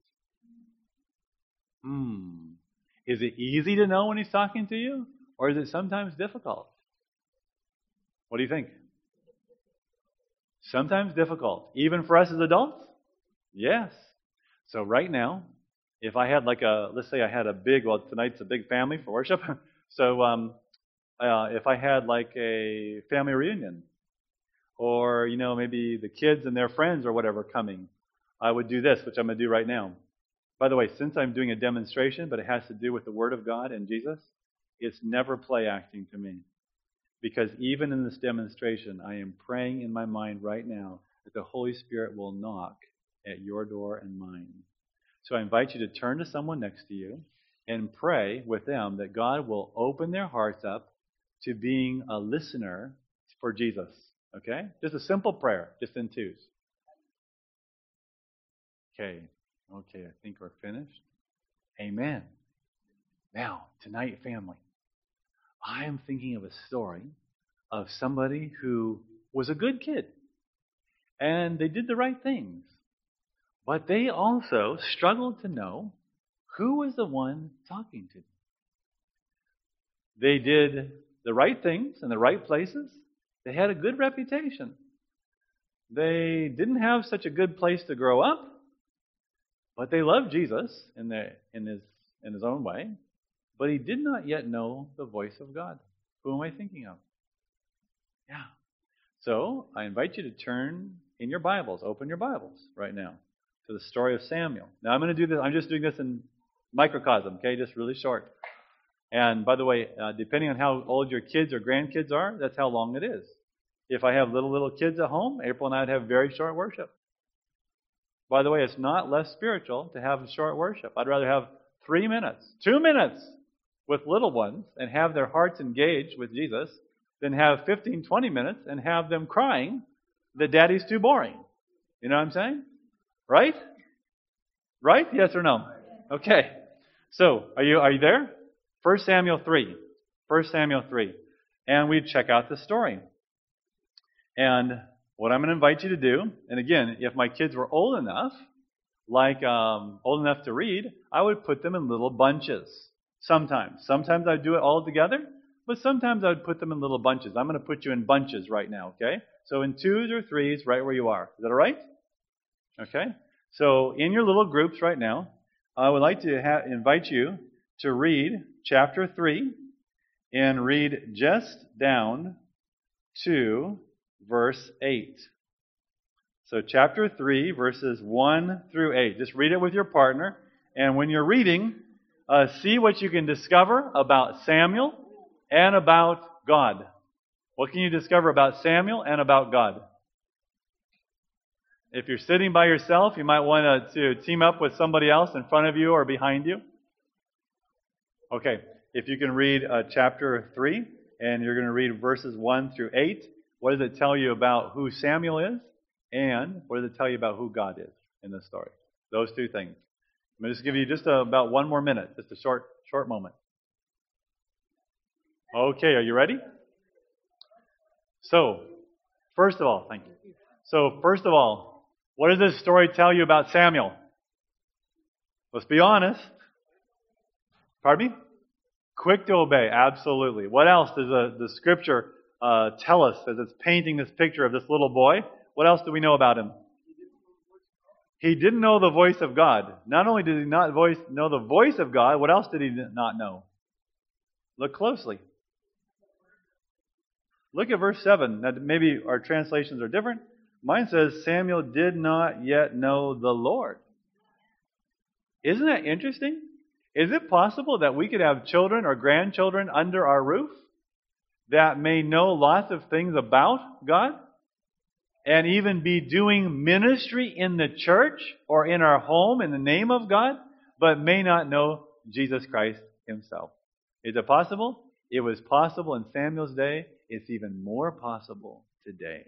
Is it easy to know when He's talking to you? Or is it sometimes difficult? What do you think? Sometimes difficult. Even for us as adults? Yes. So right now, if I had let's say I had tonight's a big family for worship. So if I had like a family reunion, or maybe the kids and their friends or whatever coming, I would do this, which I'm going to do right now. By the way, since I'm doing a demonstration, but it has to do with the Word of God and Jesus, it's never play acting to me. Because even in this demonstration, I am praying in my mind right now that the Holy Spirit will knock at your door and mine. So I invite you to turn to someone next to you and pray with them that God will open their hearts up to being a listener for Jesus. Okay? Just a simple prayer, just in twos. Okay, I think we're finished. Amen. Now, tonight, family, I am thinking of a story of somebody who was a good kid. And they did the right things. But they also struggled to know who was the one talking to them. They did the right things in the right places. They had a good reputation. They didn't have such a good place to grow up, but they loved Jesus in his own way. But he did not yet know the voice of God. Who am I thinking of? Yeah. So I invite you to turn in your Bibles, open your Bibles right now to the story of Samuel. Now I'm going to do this. I'm just doing this in microcosm, okay, just really short. And by the way, depending on how old your kids or grandkids are, that's how long it is. If I have little kids at home, April and I would have very short worship. By the way, it's not less spiritual to have short worship. I'd rather have 3 minutes, 2 minutes with little ones and have their hearts engaged with Jesus than have 15, 20 minutes and have them crying that daddy's too boring. You know what I'm saying? Right? Right? Yes or no? Okay. So, are you there? 1 Samuel 3. 1 Samuel 3. And we check out the story. And what I'm going to invite you to do, and again, if my kids were old enough, old enough to read, I would put them in little bunches. Sometimes. Sometimes I'd do it all together, but sometimes I would put them in little bunches. I'm going to put you in bunches right now, okay? So in 2s or 3s, right where you are. Is that all right? Okay? So in your little groups right now, I would like to invite you to read chapter 3 and read just down to verse 8. So chapter 3, verses 1 through 8. Just read it with your partner. And when you're reading, see what you can discover about Samuel and about God. What can you discover about Samuel and about God? If you're sitting by yourself, you might want to team up with somebody else in front of you or behind you. Okay, if you can read chapter 3, and you're going to read verses 1 through 8, what does it tell you about who Samuel is? And what does it tell you about who God is in this story? Those two things. I'm going to just give you just about 1 more minute, just a short moment. Okay, are you ready? So, first of all, thank you. So, first of all, what does this story tell you about Samuel? Let's be honest. Pardon me? Quick to obey, absolutely. What else does the scripture tell us as it's painting this picture of this little boy? What else do we know about him? He didn't know the voice of God. Not only did he not know the voice of God, what else did he not know? Look closely. Look at verse 7. Now, maybe our translations are different. Mine says, Samuel did not yet know the Lord. Isn't that interesting? Is it possible that we could have children or grandchildren under our roof that may know lots of things about God and even be doing ministry in the church or in our home in the name of God, but may not know Jesus Christ himself? Is it possible? It was possible in Samuel's day. It's even more possible today.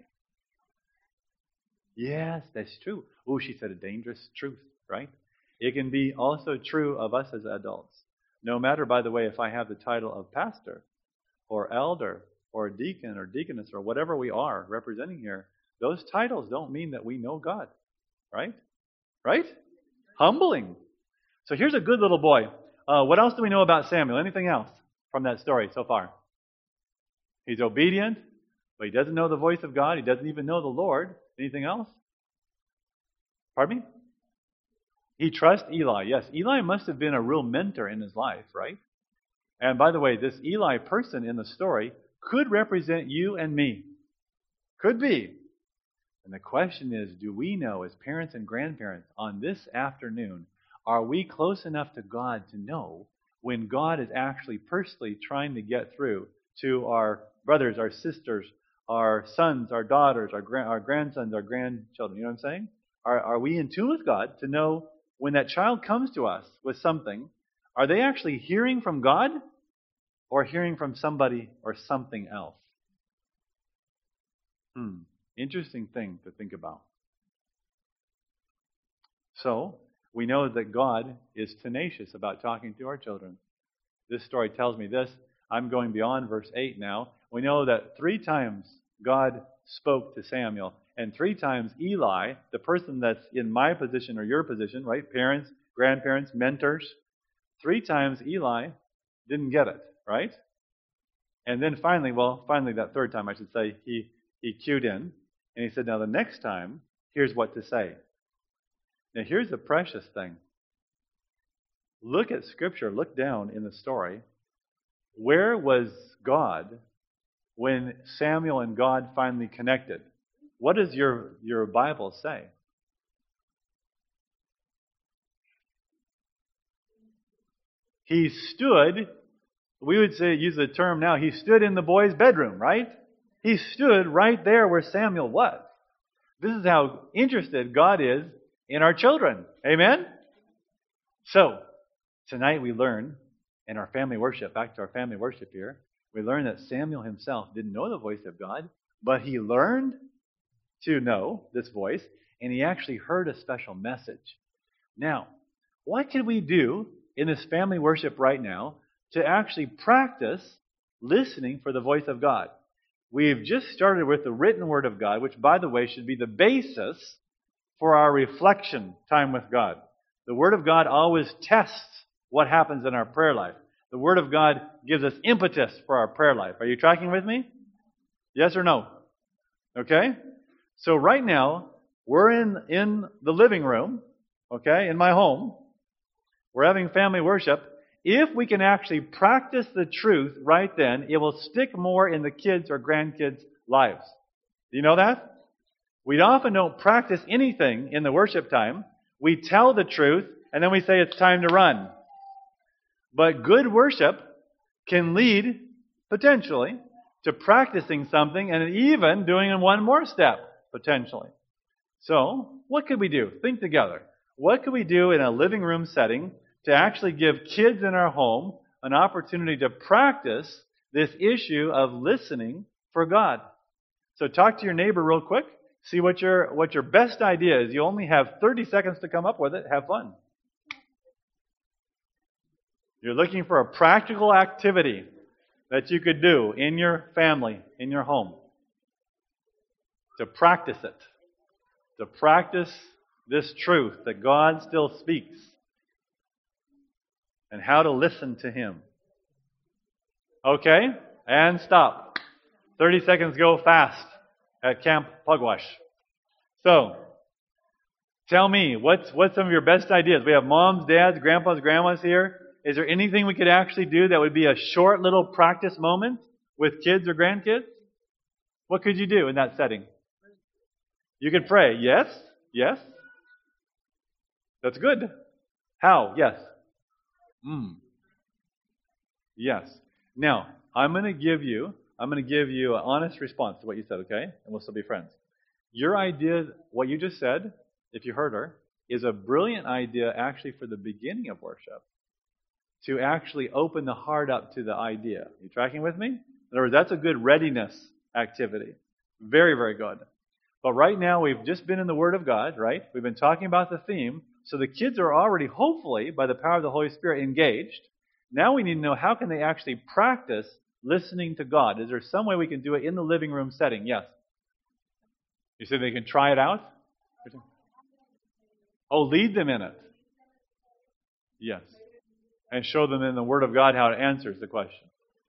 Yes, that's true. Oh, she said a dangerous truth, right? It can be also true of us as adults. No matter, by the way, if I have the title of pastor or elder or deacon or deaconess or whatever we are representing here, those titles don't mean that we know God, right? Right? Humbling. So here's a good little boy. What else do we know about Samuel? Anything else from that story so far? He's obedient, but he doesn't know the voice of God. He doesn't even know the Lord. Anything else? Pardon me? He trusts Eli. Yes, Eli must have been a real mentor in his life, right? And by the way, this Eli person in the story could represent you and me. Could be. And the question is, do we know as parents and grandparents on this afternoon, are we close enough to God to know when God is actually personally trying to get through to our brothers, our sisters, our sons, our daughters, our grandsons, our grandchildren. You know what I'm saying? Are we in tune with God to know when that child comes to us with something, are they actually hearing from God or hearing from somebody or something else? Interesting thing to think about. So, we know that God is tenacious about talking to our children. This story tells me this. I'm going beyond verse 8 now. We know that 3 times God spoke to Samuel, and 3 times Eli, the person that's in my position or your position, right? Parents, grandparents, mentors. 3 times Eli didn't get it, right? And then finally that 3rd time I should say, he cued in, and he said, now the next time, here's what to say. Now here's the precious thing. Look at Scripture, look down in the story. Where was God when Samuel and God finally connected? What does your Bible say? He stood, we would say, use the term now, he stood in the boy's bedroom, right? He stood right there where Samuel was. This is how interested God is in our children. Amen? So, tonight we learn in our family worship, back to our family worship here, we learn that Samuel himself didn't know the voice of God, but he learned to know this voice, and he actually heard a special message. Now, what can we do in this family worship right now to actually practice listening for the voice of God? We've just started with the written Word of God, which, by the way, should be the basis for our reflection time with God. The Word of God always tests what happens in our prayer life. The Word of God gives us impetus for our prayer life. Are you tracking with me? Yes or no? Okay? So right now, we're in the living room, okay, in my home. We're having family worship. If we can actually practice the truth right then, it will stick more in the kids' or grandkids' lives. Do you know that? We often don't practice anything in the worship time. We tell the truth, and then we say it's time to run. But good worship can lead, potentially, to practicing something and even doing one more step, potentially. So, what could we do? Think together. What could we do in a living room setting to actually give kids in our home an opportunity to practice this issue of listening for God? So talk to your neighbor real quick. See what your best idea is. You only have 30 seconds to come up with it. Have fun. You're looking for a practical activity that you could do in your family, in your home. To practice it. To practice this truth that God still speaks. And how to listen to Him. Okay? And stop. 30 seconds go fast at Camp Pugwash. So, tell me, what's some of your best ideas? We have moms, dads, grandpas, grandmas here. Is there anything we could actually do that would be a short little practice moment with kids or grandkids? What could you do in that setting? You could pray. Yes? Yes? That's good. How? Yes. Yes. Now, I'm going to give you an honest response to what you said, okay? And we'll still be friends. Your idea, what you just said, if you heard her, is a brilliant idea actually for the beginning of worship. To actually open the heart up to the idea. You tracking with me? In other words, that's a good readiness activity. Very, very good. But right now, we've just been in the Word of God, right? We've been talking about the theme. So the kids are already, hopefully, by the power of the Holy Spirit, engaged. Now we need to know, how can they actually practice listening to God? Is there some way we can do it in the living room setting? Yes. You said they can try it out? Oh, lead them in it. Yes. And show them in the Word of God how it answers the question.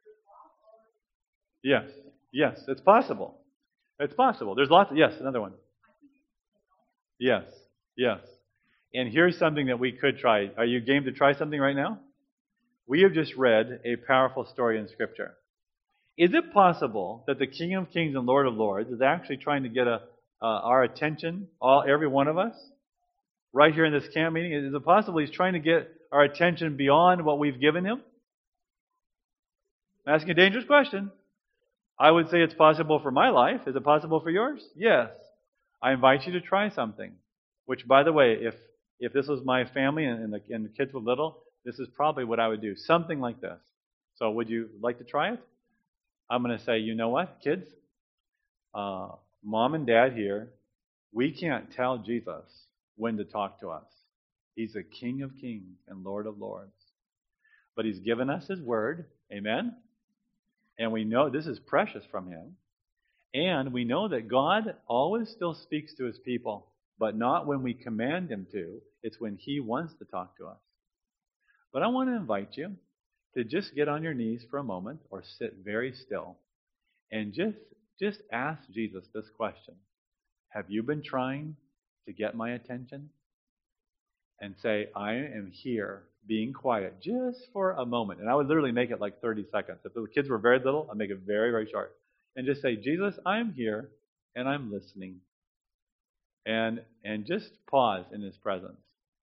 Yes. Yes, it's possible. It's possible. There's lots of... Yes, another one. Yes. Yes. And here's something that we could try. Are you game to try something right now? We have just read a powerful story in Scripture. Is it possible that the King of Kings and Lord of Lords is actually trying to get our attention, every one of us, right here in this camp meeting? Is it possible He's trying to get our attention beyond what we've given Him? I'm asking a dangerous question. I would say it's possible for my life. Is it possible for yours? Yes. I invite you to try something. Which, by the way, if this was my family and the kids were little, this is probably what I would do. Something like this. So would you like to try it? I'm going to say, you know what, kids? Mom and Dad here, we can't tell Jesus when to talk to us. He's the King of Kings and Lord of Lords. But He's given us His Word. Amen? And we know this is precious from Him. And we know that God always still speaks to His people, but not when we command Him to. It's when He wants to talk to us. But I want to invite you to just get on your knees for a moment or sit very still and just ask Jesus this question. Have you been trying to get my attention? And say, I am here being quiet just for a moment. And I would literally make it like 30 seconds. If the kids were very little, I'd make it very, very short. And just say, Jesus, I'm here and I'm listening. And just pause in His presence.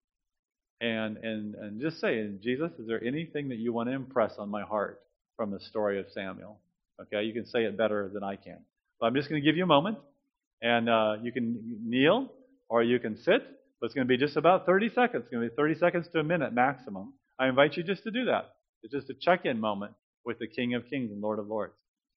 And just say, Jesus, is there anything that you want to impress on my heart from the story of Samuel? Okay, you can say it better than I can. But I'm just going to give you a moment. And you can kneel or you can sit. But it's going to be just about 30 seconds. It's going to be 30 seconds to a minute maximum. I invite you just to do that. It's just a check-in moment with the King of Kings and Lord of Lords.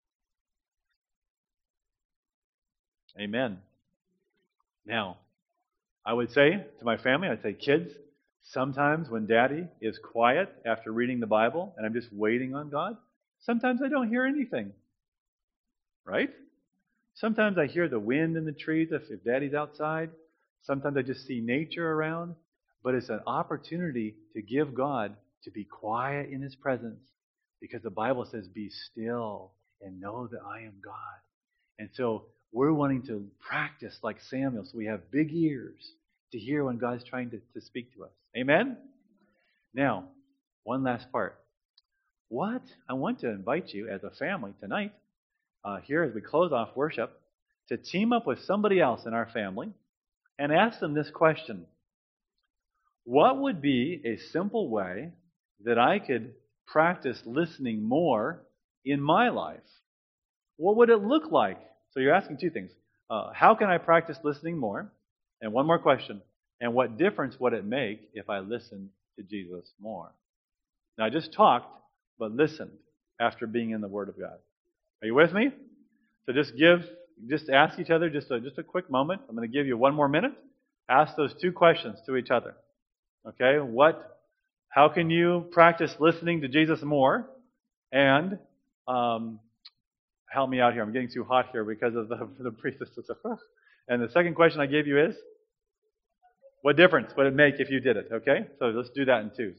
Amen. Now, I would say to my family, I'd say, kids, sometimes when Daddy is quiet after reading the Bible and I'm just waiting on God, sometimes I don't hear anything. Right? Sometimes I hear the wind in the trees if Daddy's outside. Sometimes I just see nature around. But it's an opportunity to give God to be quiet in His presence. Because the Bible says, be still and know that I am God. And so we're wanting to practice like Samuel so we have big ears to hear when God's trying to speak to us. Amen? Now, one last part. I want to invite you as a family tonight, here as we close off worship, to team up with somebody else in our family and ask them this question. What would be a simple way that I could practice listening more in my life? What would it look like? So you're asking two things. How can I practice listening more? And one more question. And what difference would it make if I listened to Jesus more? Now I just talked, but listened after being in the Word of God. Are you with me? So just ask each other just a quick moment. I'm going to give you one more minute. Ask those two questions to each other. Okay? How can you practice listening to Jesus more? And help me out here. I'm getting too hot here because of the priestess. And the second question I gave you is, what difference would it make if you did it? Okay? So let's do that in twos.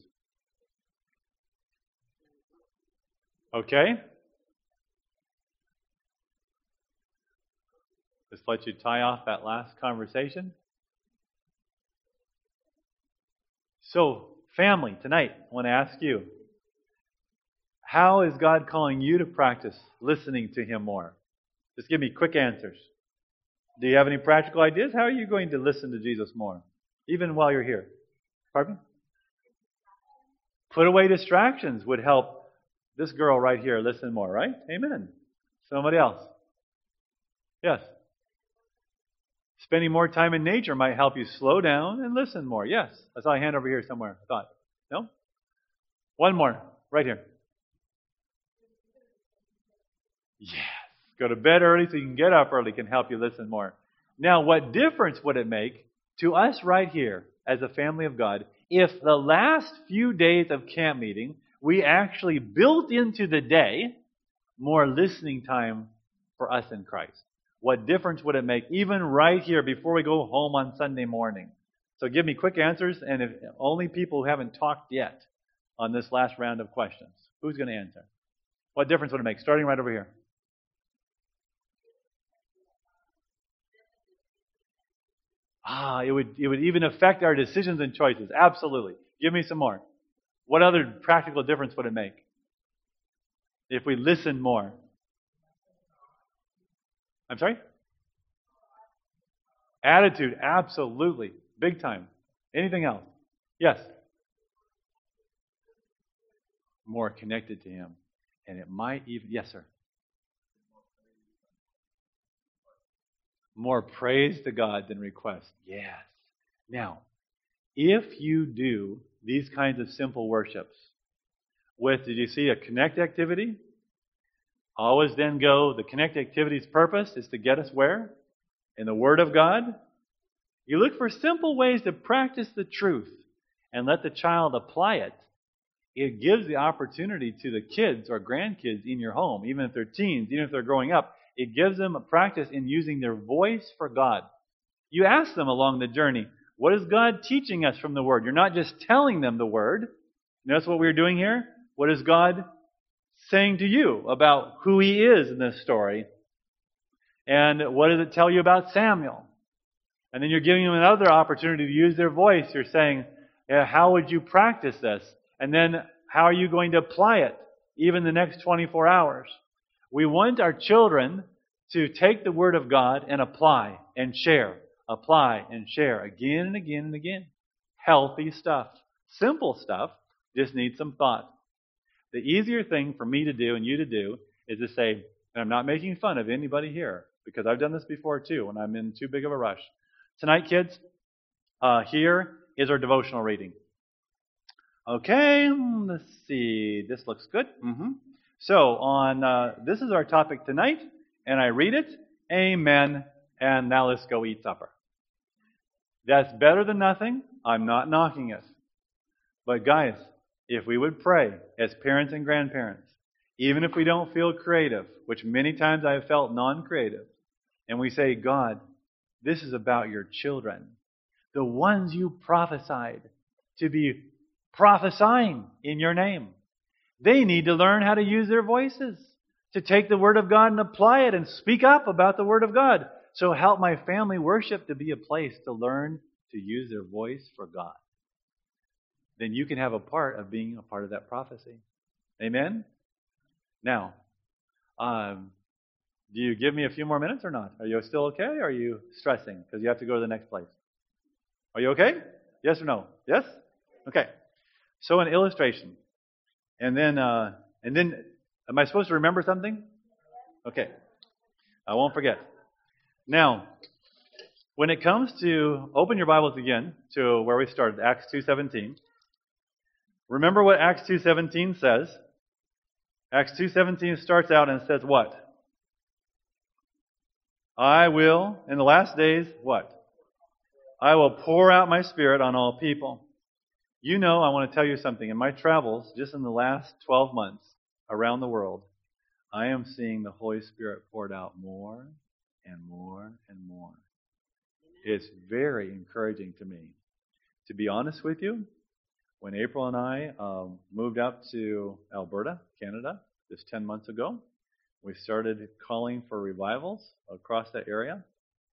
Okay? Just let you tie off that last conversation. So, family, tonight, I want to ask you, how is God calling you to practice listening to Him more? Just give me quick answers. Do you have any practical ideas? How are you going to listen to Jesus more? Even while you're here. Pardon? Put away distractions would help this girl right here listen more, right? Amen. Somebody else? Yes. Spending more time in nature might help you slow down and listen more. Yes. I saw a hand over here somewhere, I thought. No? One more. Right here. Yes. Go to bed early so you can get up early can help you listen more. Now, what difference would it make to us right here as a family of God if the last few days of camp meeting we actually built into the day more listening time for us in Christ? What difference would it make even right here before we go home on Sunday morning? So give me quick answers, and if only people who haven't talked yet on this last round of questions. Who's going to answer? What difference would it make? Starting right over here. It would even affect our decisions and choices. Absolutely. Give me some more. What other practical difference would it make if we listened more? I'm sorry? Attitude, absolutely. Big time. Anything else? Yes. More connected to Him. And it might even, yes, sir. More praise to God than request. Yes. Now, if you do these kinds of simple worships with, did you see a connect activity? Always then go, the connect activity's purpose is to get us where? In the Word of God. You look for simple ways to practice the truth and let the child apply it. It gives the opportunity to the kids or grandkids in your home, even if they're teens, even if they're growing up, it gives them a practice in using their voice for God. You ask them along the journey, what is God teaching us from the Word? You're not just telling them the Word. Notice what we're doing here? What is God saying to you about who He is in this story? And what does it tell you about Samuel? And then you're giving them another opportunity to use their voice. You're saying, how would you practice this? And then how are you going to apply it, even the next 24 hours? We want our children to take the Word of God and apply and share. Apply and share again and again and again. Healthy stuff. Simple stuff. Just needs some thought. The easier thing for me to do and you to do is to say, and I'm not making fun of anybody here, because I've done this before too when I'm in too big of a rush. Tonight, kids, here is our devotional reading. Okay, let's see. This looks good. So this is our topic tonight, and I read it. Amen. And now let's go eat supper. That's better than nothing. I'm not knocking it. But guys, if we would pray as parents and grandparents, even if we don't feel creative, which many times I have felt non-creative, and we say, God, this is about your children, the ones you prophesied to be prophesying in your name. They need to learn how to use their voices, to take the Word of God and apply it and speak up about the Word of God. So help my family worship to be a place to learn to use their voice for God. Then you can have a part of being a part of that prophecy. Amen? Now, do you give me a few more minutes or not? Are you still okay? Or are you stressing because you have to go to the next place? Are you okay? Yes or no? Yes? Okay. So an illustration. And then, am I supposed to remember something? Okay. I won't forget. Now, when it comes to, open your Bibles again to where we started, Acts 2:17. Remember what Acts 2:17 says. Acts 2:17 starts out and says what? I will, in the last days, what? I will pour out my Spirit on all people. You know, I want to tell you something. In my travels, just in the last 12 months around the world, I am seeing the Holy Spirit poured out more and more and more. It's very encouraging to me. To be honest with you, when April and I moved out to Alberta, Canada, just 10 months ago, we started calling for revivals across that area.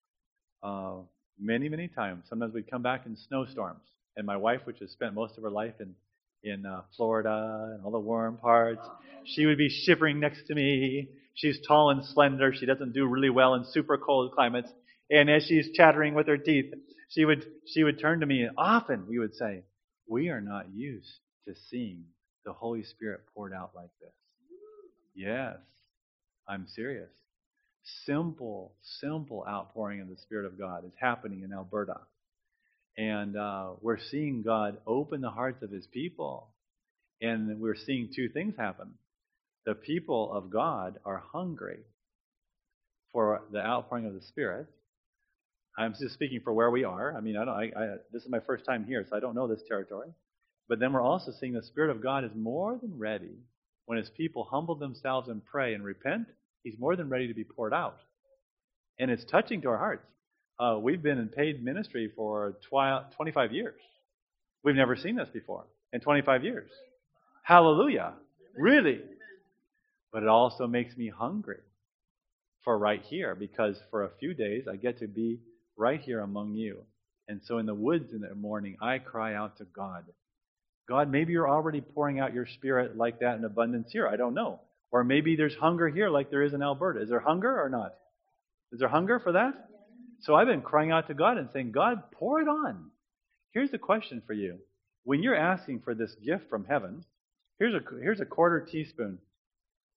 Many, many times. Sometimes we'd come back in snowstorms. And my wife, which has spent most of her life in Florida and all the warm parts, she would be shivering next to me. She's tall and slender. She doesn't do really well in super cold climates. And as she's chattering with her teeth, she would turn to me, and often we would say, we are not used to seeing the Holy Spirit poured out like this. Yes, I'm serious. Simple outpouring of the Spirit of God is happening in Alberta. And we're seeing God open the hearts of His people. And we're seeing two things happen. The people of God are hungry for the outpouring of the Spirit. I'm just speaking for where we are. I mean, this is my first time here, so I don't know this territory. But then we're also seeing the Spirit of God is more than ready. When His people humble themselves and pray and repent, He's more than ready to be poured out. And it's touching to our hearts. We've been in paid ministry for 25 years. We've never seen this before in 25 years. Hallelujah. Really. But it also makes me hungry for right here, because for a few days I get to be right here among you. And so in the woods in the morning, I cry out to God. God, maybe you're already pouring out your Spirit like that in abundance here. I don't know. Or maybe there's hunger here like there is in Alberta. Is there hunger or not? Is there hunger for that? So I've been crying out to God and saying, God, pour it on. Here's the question for you. When you're asking for this gift from heaven, here's a quarter teaspoon.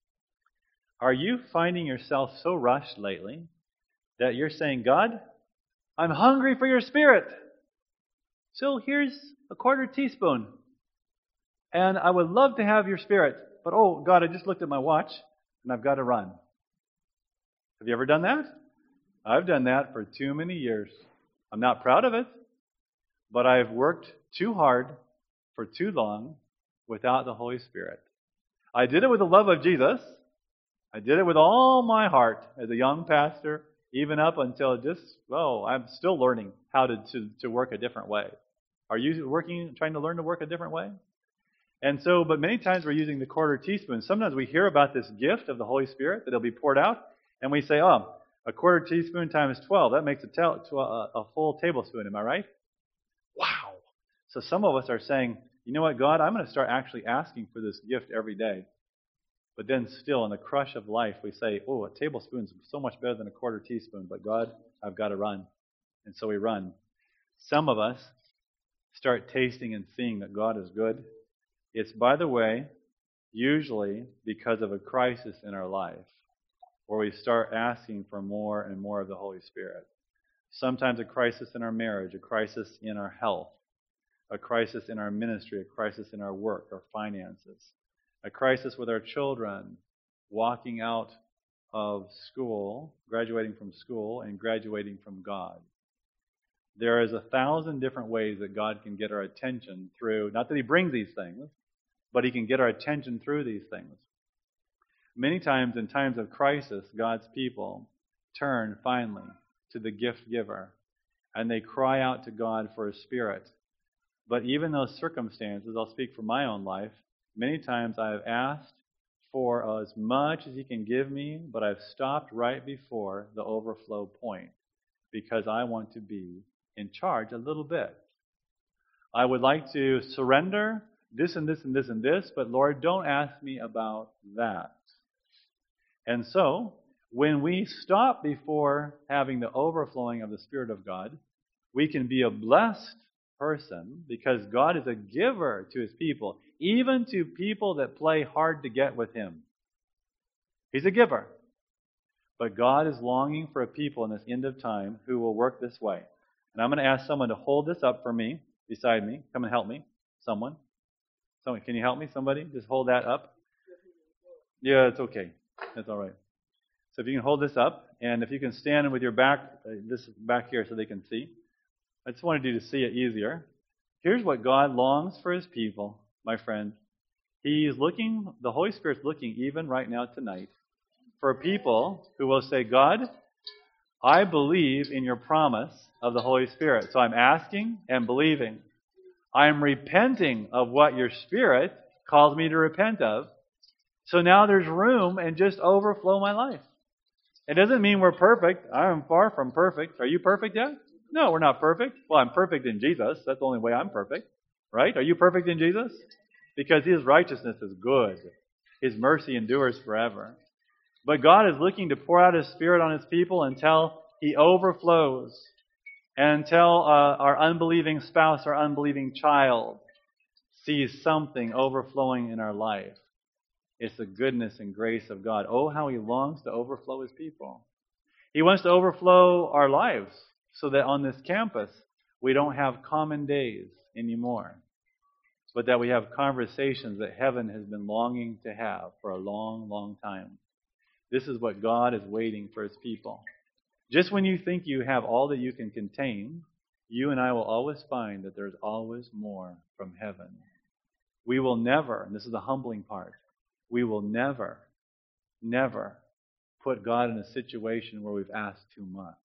Are you finding yourself so rushed lately that you're saying, God, I'm hungry for your Spirit. So here's a quarter teaspoon. And I would love to have your Spirit. But oh, God, I just looked at my watch and I've got to run. Have you ever done that? I've done that for too many years. I'm not proud of it, but I've worked too hard for too long without the Holy Spirit. I did it with the love of Jesus. I did it with all my heart as a young pastor, even up until I'm still learning how to work a different way. Are you trying to learn to work a different way? And so, but many times we're using the quarter teaspoon. Sometimes we hear about this gift of the Holy Spirit that will be poured out, and we say, oh, a quarter teaspoon times 12, that makes a full tablespoon, am I right? Wow. So some of us are saying, you know what, God, I'm going to start actually asking for this gift every day. But then still, in the crush of life, we say, oh, a tablespoon is so much better than a quarter teaspoon. But God, I've got to run. And so we run. Some of us start tasting and seeing that God is good. It's, by the way, usually because of a crisis in our life, where we start asking for more and more of the Holy Spirit. Sometimes a crisis in our marriage, a crisis in our health, a crisis in our ministry, a crisis in our work, our finances, a crisis with our children, walking out of school, graduating from school, and graduating from God. There is 1,000 different ways that God can get our attention through, not that He brings these things, but He can get our attention through these things. Many times in times of crisis, God's people turn finally to the gift giver, and they cry out to God for a Spirit. But even those circumstances, I'll speak from my own life, many times I have asked for as much as He can give me, but I've stopped right before the overflow point because I want to be in charge a little bit. I would like to surrender this and this and this and this, but Lord, don't ask me about that. And so, when we stop before having the overflowing of the Spirit of God, we can be a blessed person because God is a giver to His people, even to people that play hard to get with Him. He's a giver. But God is longing for a people in this end of time who will work this way. And I'm going to ask someone to hold this up for me, beside me. Come and help me. Someone, can you help me? Somebody? Just hold that up. Yeah, it's okay. That's all right. So if you can hold this up, and if you can stand with your back, this back here so they can see. I just wanted you to see it easier. Here's what God longs for His people, my friend. The Holy Spirit's looking even right now tonight for people who will say, God, I believe in your promise of the Holy Spirit. So I'm asking and believing. I'm repenting of what your Spirit calls me to repent of. So now there's room and just overflow my life. It doesn't mean we're perfect. I am far from perfect. Are you perfect yet? No, we're not perfect. Well, I'm perfect in Jesus. That's the only way I'm perfect. Right? Are you perfect in Jesus? Because His righteousness is good. His mercy endures forever. But God is looking to pour out His Spirit on His people until He overflows. And until our unbelieving spouse or unbelieving child sees something overflowing in our life. It's the goodness and grace of God. Oh, how He longs to overflow His people. He wants to overflow our lives so that on this campus we don't have common days anymore, but that we have conversations that heaven has been longing to have for a long, long time. This is what God is waiting for His people. Just when you think you have all that you can contain, you and I will always find that there's always more from heaven. We will never, and this is the humbling part, we will never, never put God in a situation where we've asked too much.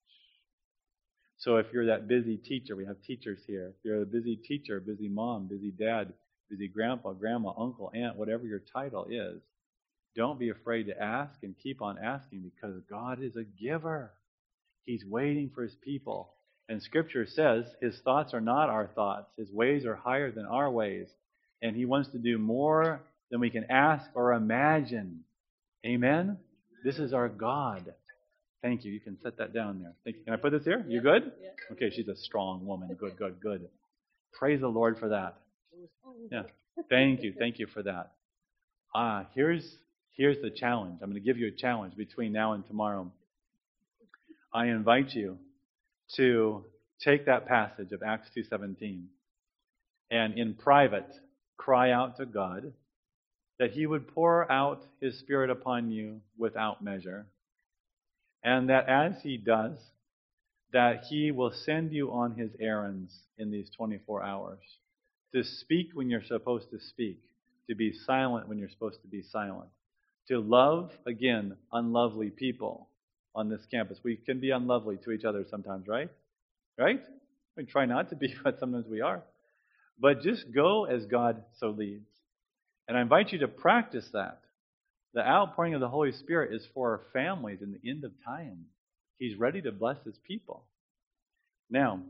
So if you're that busy teacher, we have teachers here. If you're a busy teacher, busy mom, busy dad, busy grandpa, grandma, uncle, aunt, whatever your title is, don't be afraid to ask and keep on asking because God is a giver. He's waiting for His people. And Scripture says His thoughts are not our thoughts. His ways are higher than our ways. And He wants to do more than we can ask or imagine. Amen? This is our God. Thank you. You can set that down there. Thank you. Can I put this here? You good? Okay, she's a strong woman. Good, good, good. Praise the Lord for that. Yeah. Thank you. Thank you for that. Here's Here's the challenge. I'm going to give you a challenge between now and tomorrow. I invite you to take that passage of Acts 2:17 and in private cry out to God that He would pour out His Spirit upon you without measure. And that as He does, that He will send you on His errands in these 24 hours. To speak when you're supposed to speak. To be silent when you're supposed to be silent. To love, again, unlovely people on this campus. We can be unlovely to each other sometimes, right? Right? We try not to be, but sometimes we are. But just go as God so leads. And I invite you to practice that. The outpouring of the Holy Spirit is for our families in the end of time. He's ready to bless His people. Now,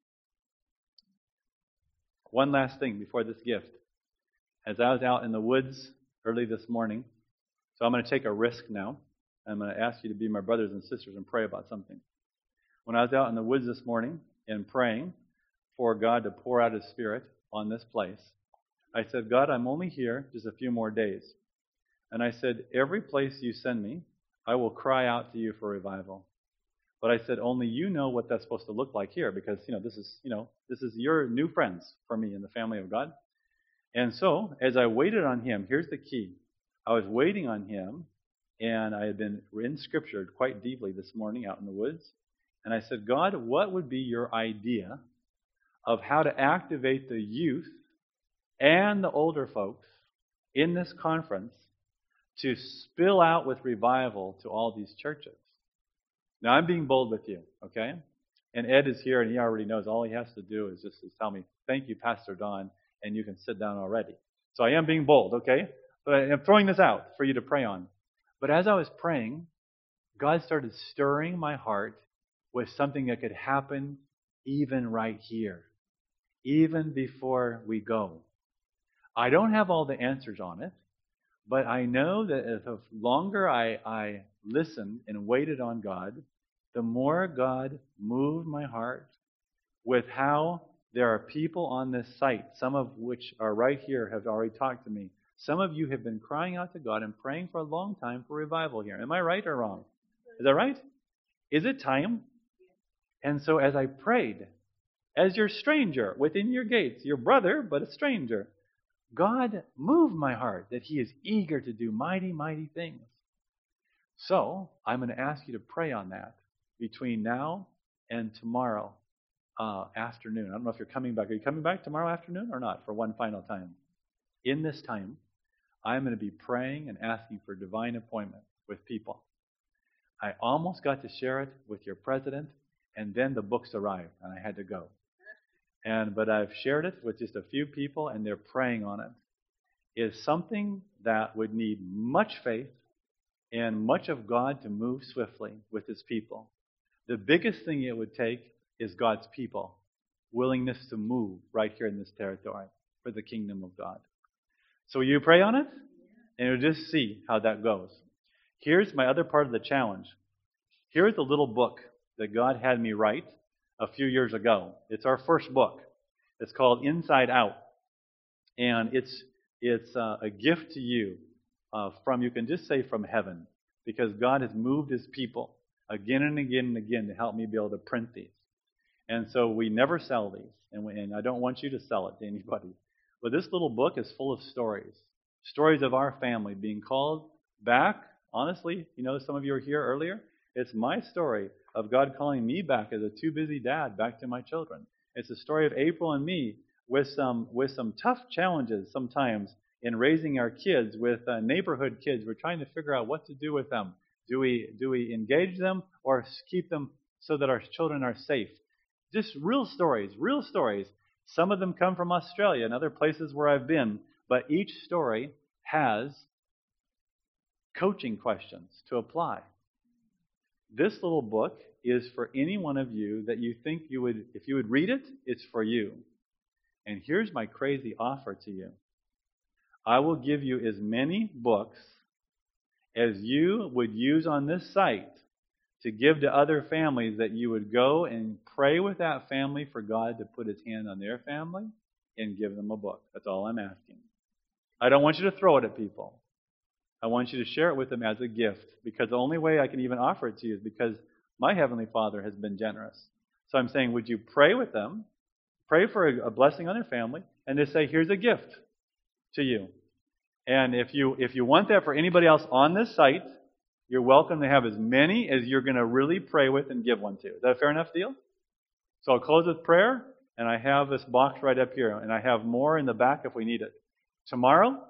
one last thing before this gift. As I was out in the woods early this morning, so I'm going to take a risk now. I'm going to ask you to be my brothers and sisters and pray about something. When I was out in the woods this morning and praying for God to pour out His Spirit on this place, I said, God, I'm only here just a few more days. And I said, every place you send me, I will cry out to you for revival. But I said, only you know what that's supposed to look like here, because this is your new friends for me in the family of God. And so, as I waited on Him, here's the key. I was waiting on Him, and I had been in Scripture quite deeply this morning out in the woods. And I said, God, what would be your idea of how to activate the youth and the older folks in this conference to spill out with revival to all these churches? Now, I'm being bold with you, okay? And Ed is here, and he already knows. All he has to do is just tell me, thank you, Pastor Don, and you can sit down already. So I am being bold, okay? But I'm throwing this out for you to pray on. But as I was praying, God started stirring my heart with something that could happen even right here, even before we go. I don't have all the answers on it, but I know that the longer I listened and waited on God, the more God moved my heart with how there are people on this site, some of which are right here, have already talked to me. Some of you have been crying out to God and praying for a long time for revival here. Am I right or wrong? Is that right? Is it time? And so as I prayed, as your stranger within your gates, your brother, but a stranger, God moved my heart that He is eager to do mighty, mighty things. So I'm going to ask you to pray on that between now and tomorrow afternoon. I don't know if you're coming back. Are you coming back tomorrow afternoon or not for one final time? In this time, I'm going to be praying and asking for divine appointments with people. I almost got to share it with your president, and then the books arrived, and I had to go. But I've shared it with just a few people, and they're praying on it. It's something that would need much faith and much of God to move swiftly with His people. The biggest thing it would take is God's people, willingness to move right here in this territory for the kingdom of God. So will you pray on it? And you'll just see how that goes. Here's my other part of the challenge. Here's a little book that God had me write a few years ago. It's our first book. It's called Inside Out. And it's a gift to you you can just say from heaven, because God has moved His people again and again and again to help me be able to print these. And so we never sell these, and I don't want you to sell it to anybody. But this little book is full of stories. Stories of our family being called back. Honestly, some of you were here earlier. It's my story of God calling me back as a too busy dad back to my children. It's the story of April and me with some tough challenges sometimes in raising our kids with neighborhood kids. We're trying to figure out what to do with them. Do we engage them or keep them so that our children are safe? Just real stories. Some of them come from Australia and other places where I've been, but each story has coaching questions to apply. This little book is for any one of you that you think if you would read it, it's for you. And here's my crazy offer to you. I will give you as many books as you would use on this site to give to other families, that you would go and pray with that family for God to put His hand on their family and give them a book. That's all I'm asking. I don't want you to throw it at people. I want you to share it with them as a gift, because the only way I can even offer it to you is because my Heavenly Father has been generous. So I'm saying, would you pray with them, pray for a blessing on their family, and just say, here's a gift to you. And if you want that for anybody else on this site, you're welcome to have as many as you're going to really pray with and give one to. Is that a fair enough deal? So I'll close with prayer, and I have this box right up here, and I have more in the back if we need it. Tomorrow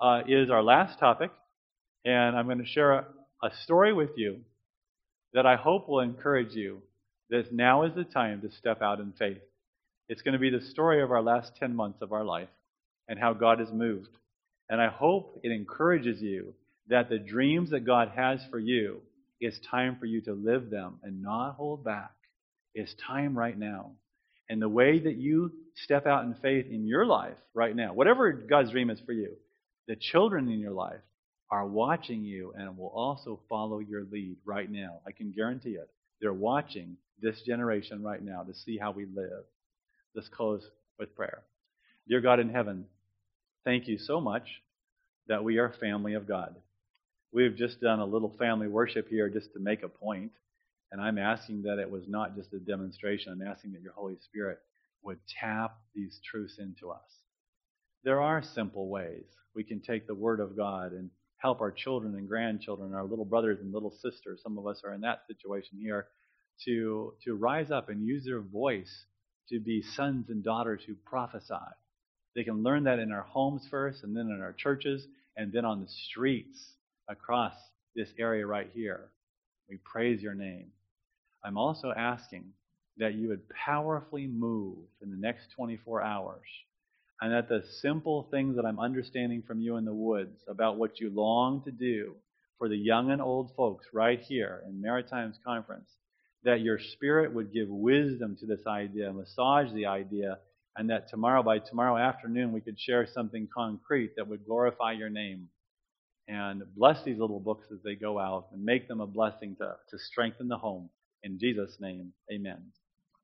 is our last topic, and I'm going to share a story with you that I hope will encourage you that now is the time to step out in faith. It's going to be the story of our last 10 months of our life and how God has moved. And I hope it encourages you that the dreams that God has for you, it's time for you to live them and not hold back. It's time right now. And the way that you step out in faith in your life right now, whatever God's dream is for you, the children in your life are watching you and will also follow your lead right now. I can guarantee it. They're watching this generation right now to see how we live. Let's close with prayer. Dear God in heaven, thank you so much that we are family of God. We've just done a little family worship here just to make a point. And I'm asking that it was not just a demonstration. I'm asking that your Holy Spirit would tap these truths into us. There are simple ways we can take the Word of God and help our children and grandchildren, our little brothers and little sisters. Some of us are in that situation here, to rise up and use their voice to be sons and daughters who prophesy. They can learn that in our homes first, and then in our churches, and then on the streets across this area right here. We praise your name. I'm also asking that you would powerfully move in the next 24 hours, and that the simple things that I'm understanding from you in the woods about what you long to do for the young and old folks right here in Maritimes Conference, that your Spirit would give wisdom to this idea, massage the idea, and that by tomorrow afternoon, we could share something concrete that would glorify your name. And bless these little books as they go out and make them a blessing to strengthen the home. In Jesus' name, amen.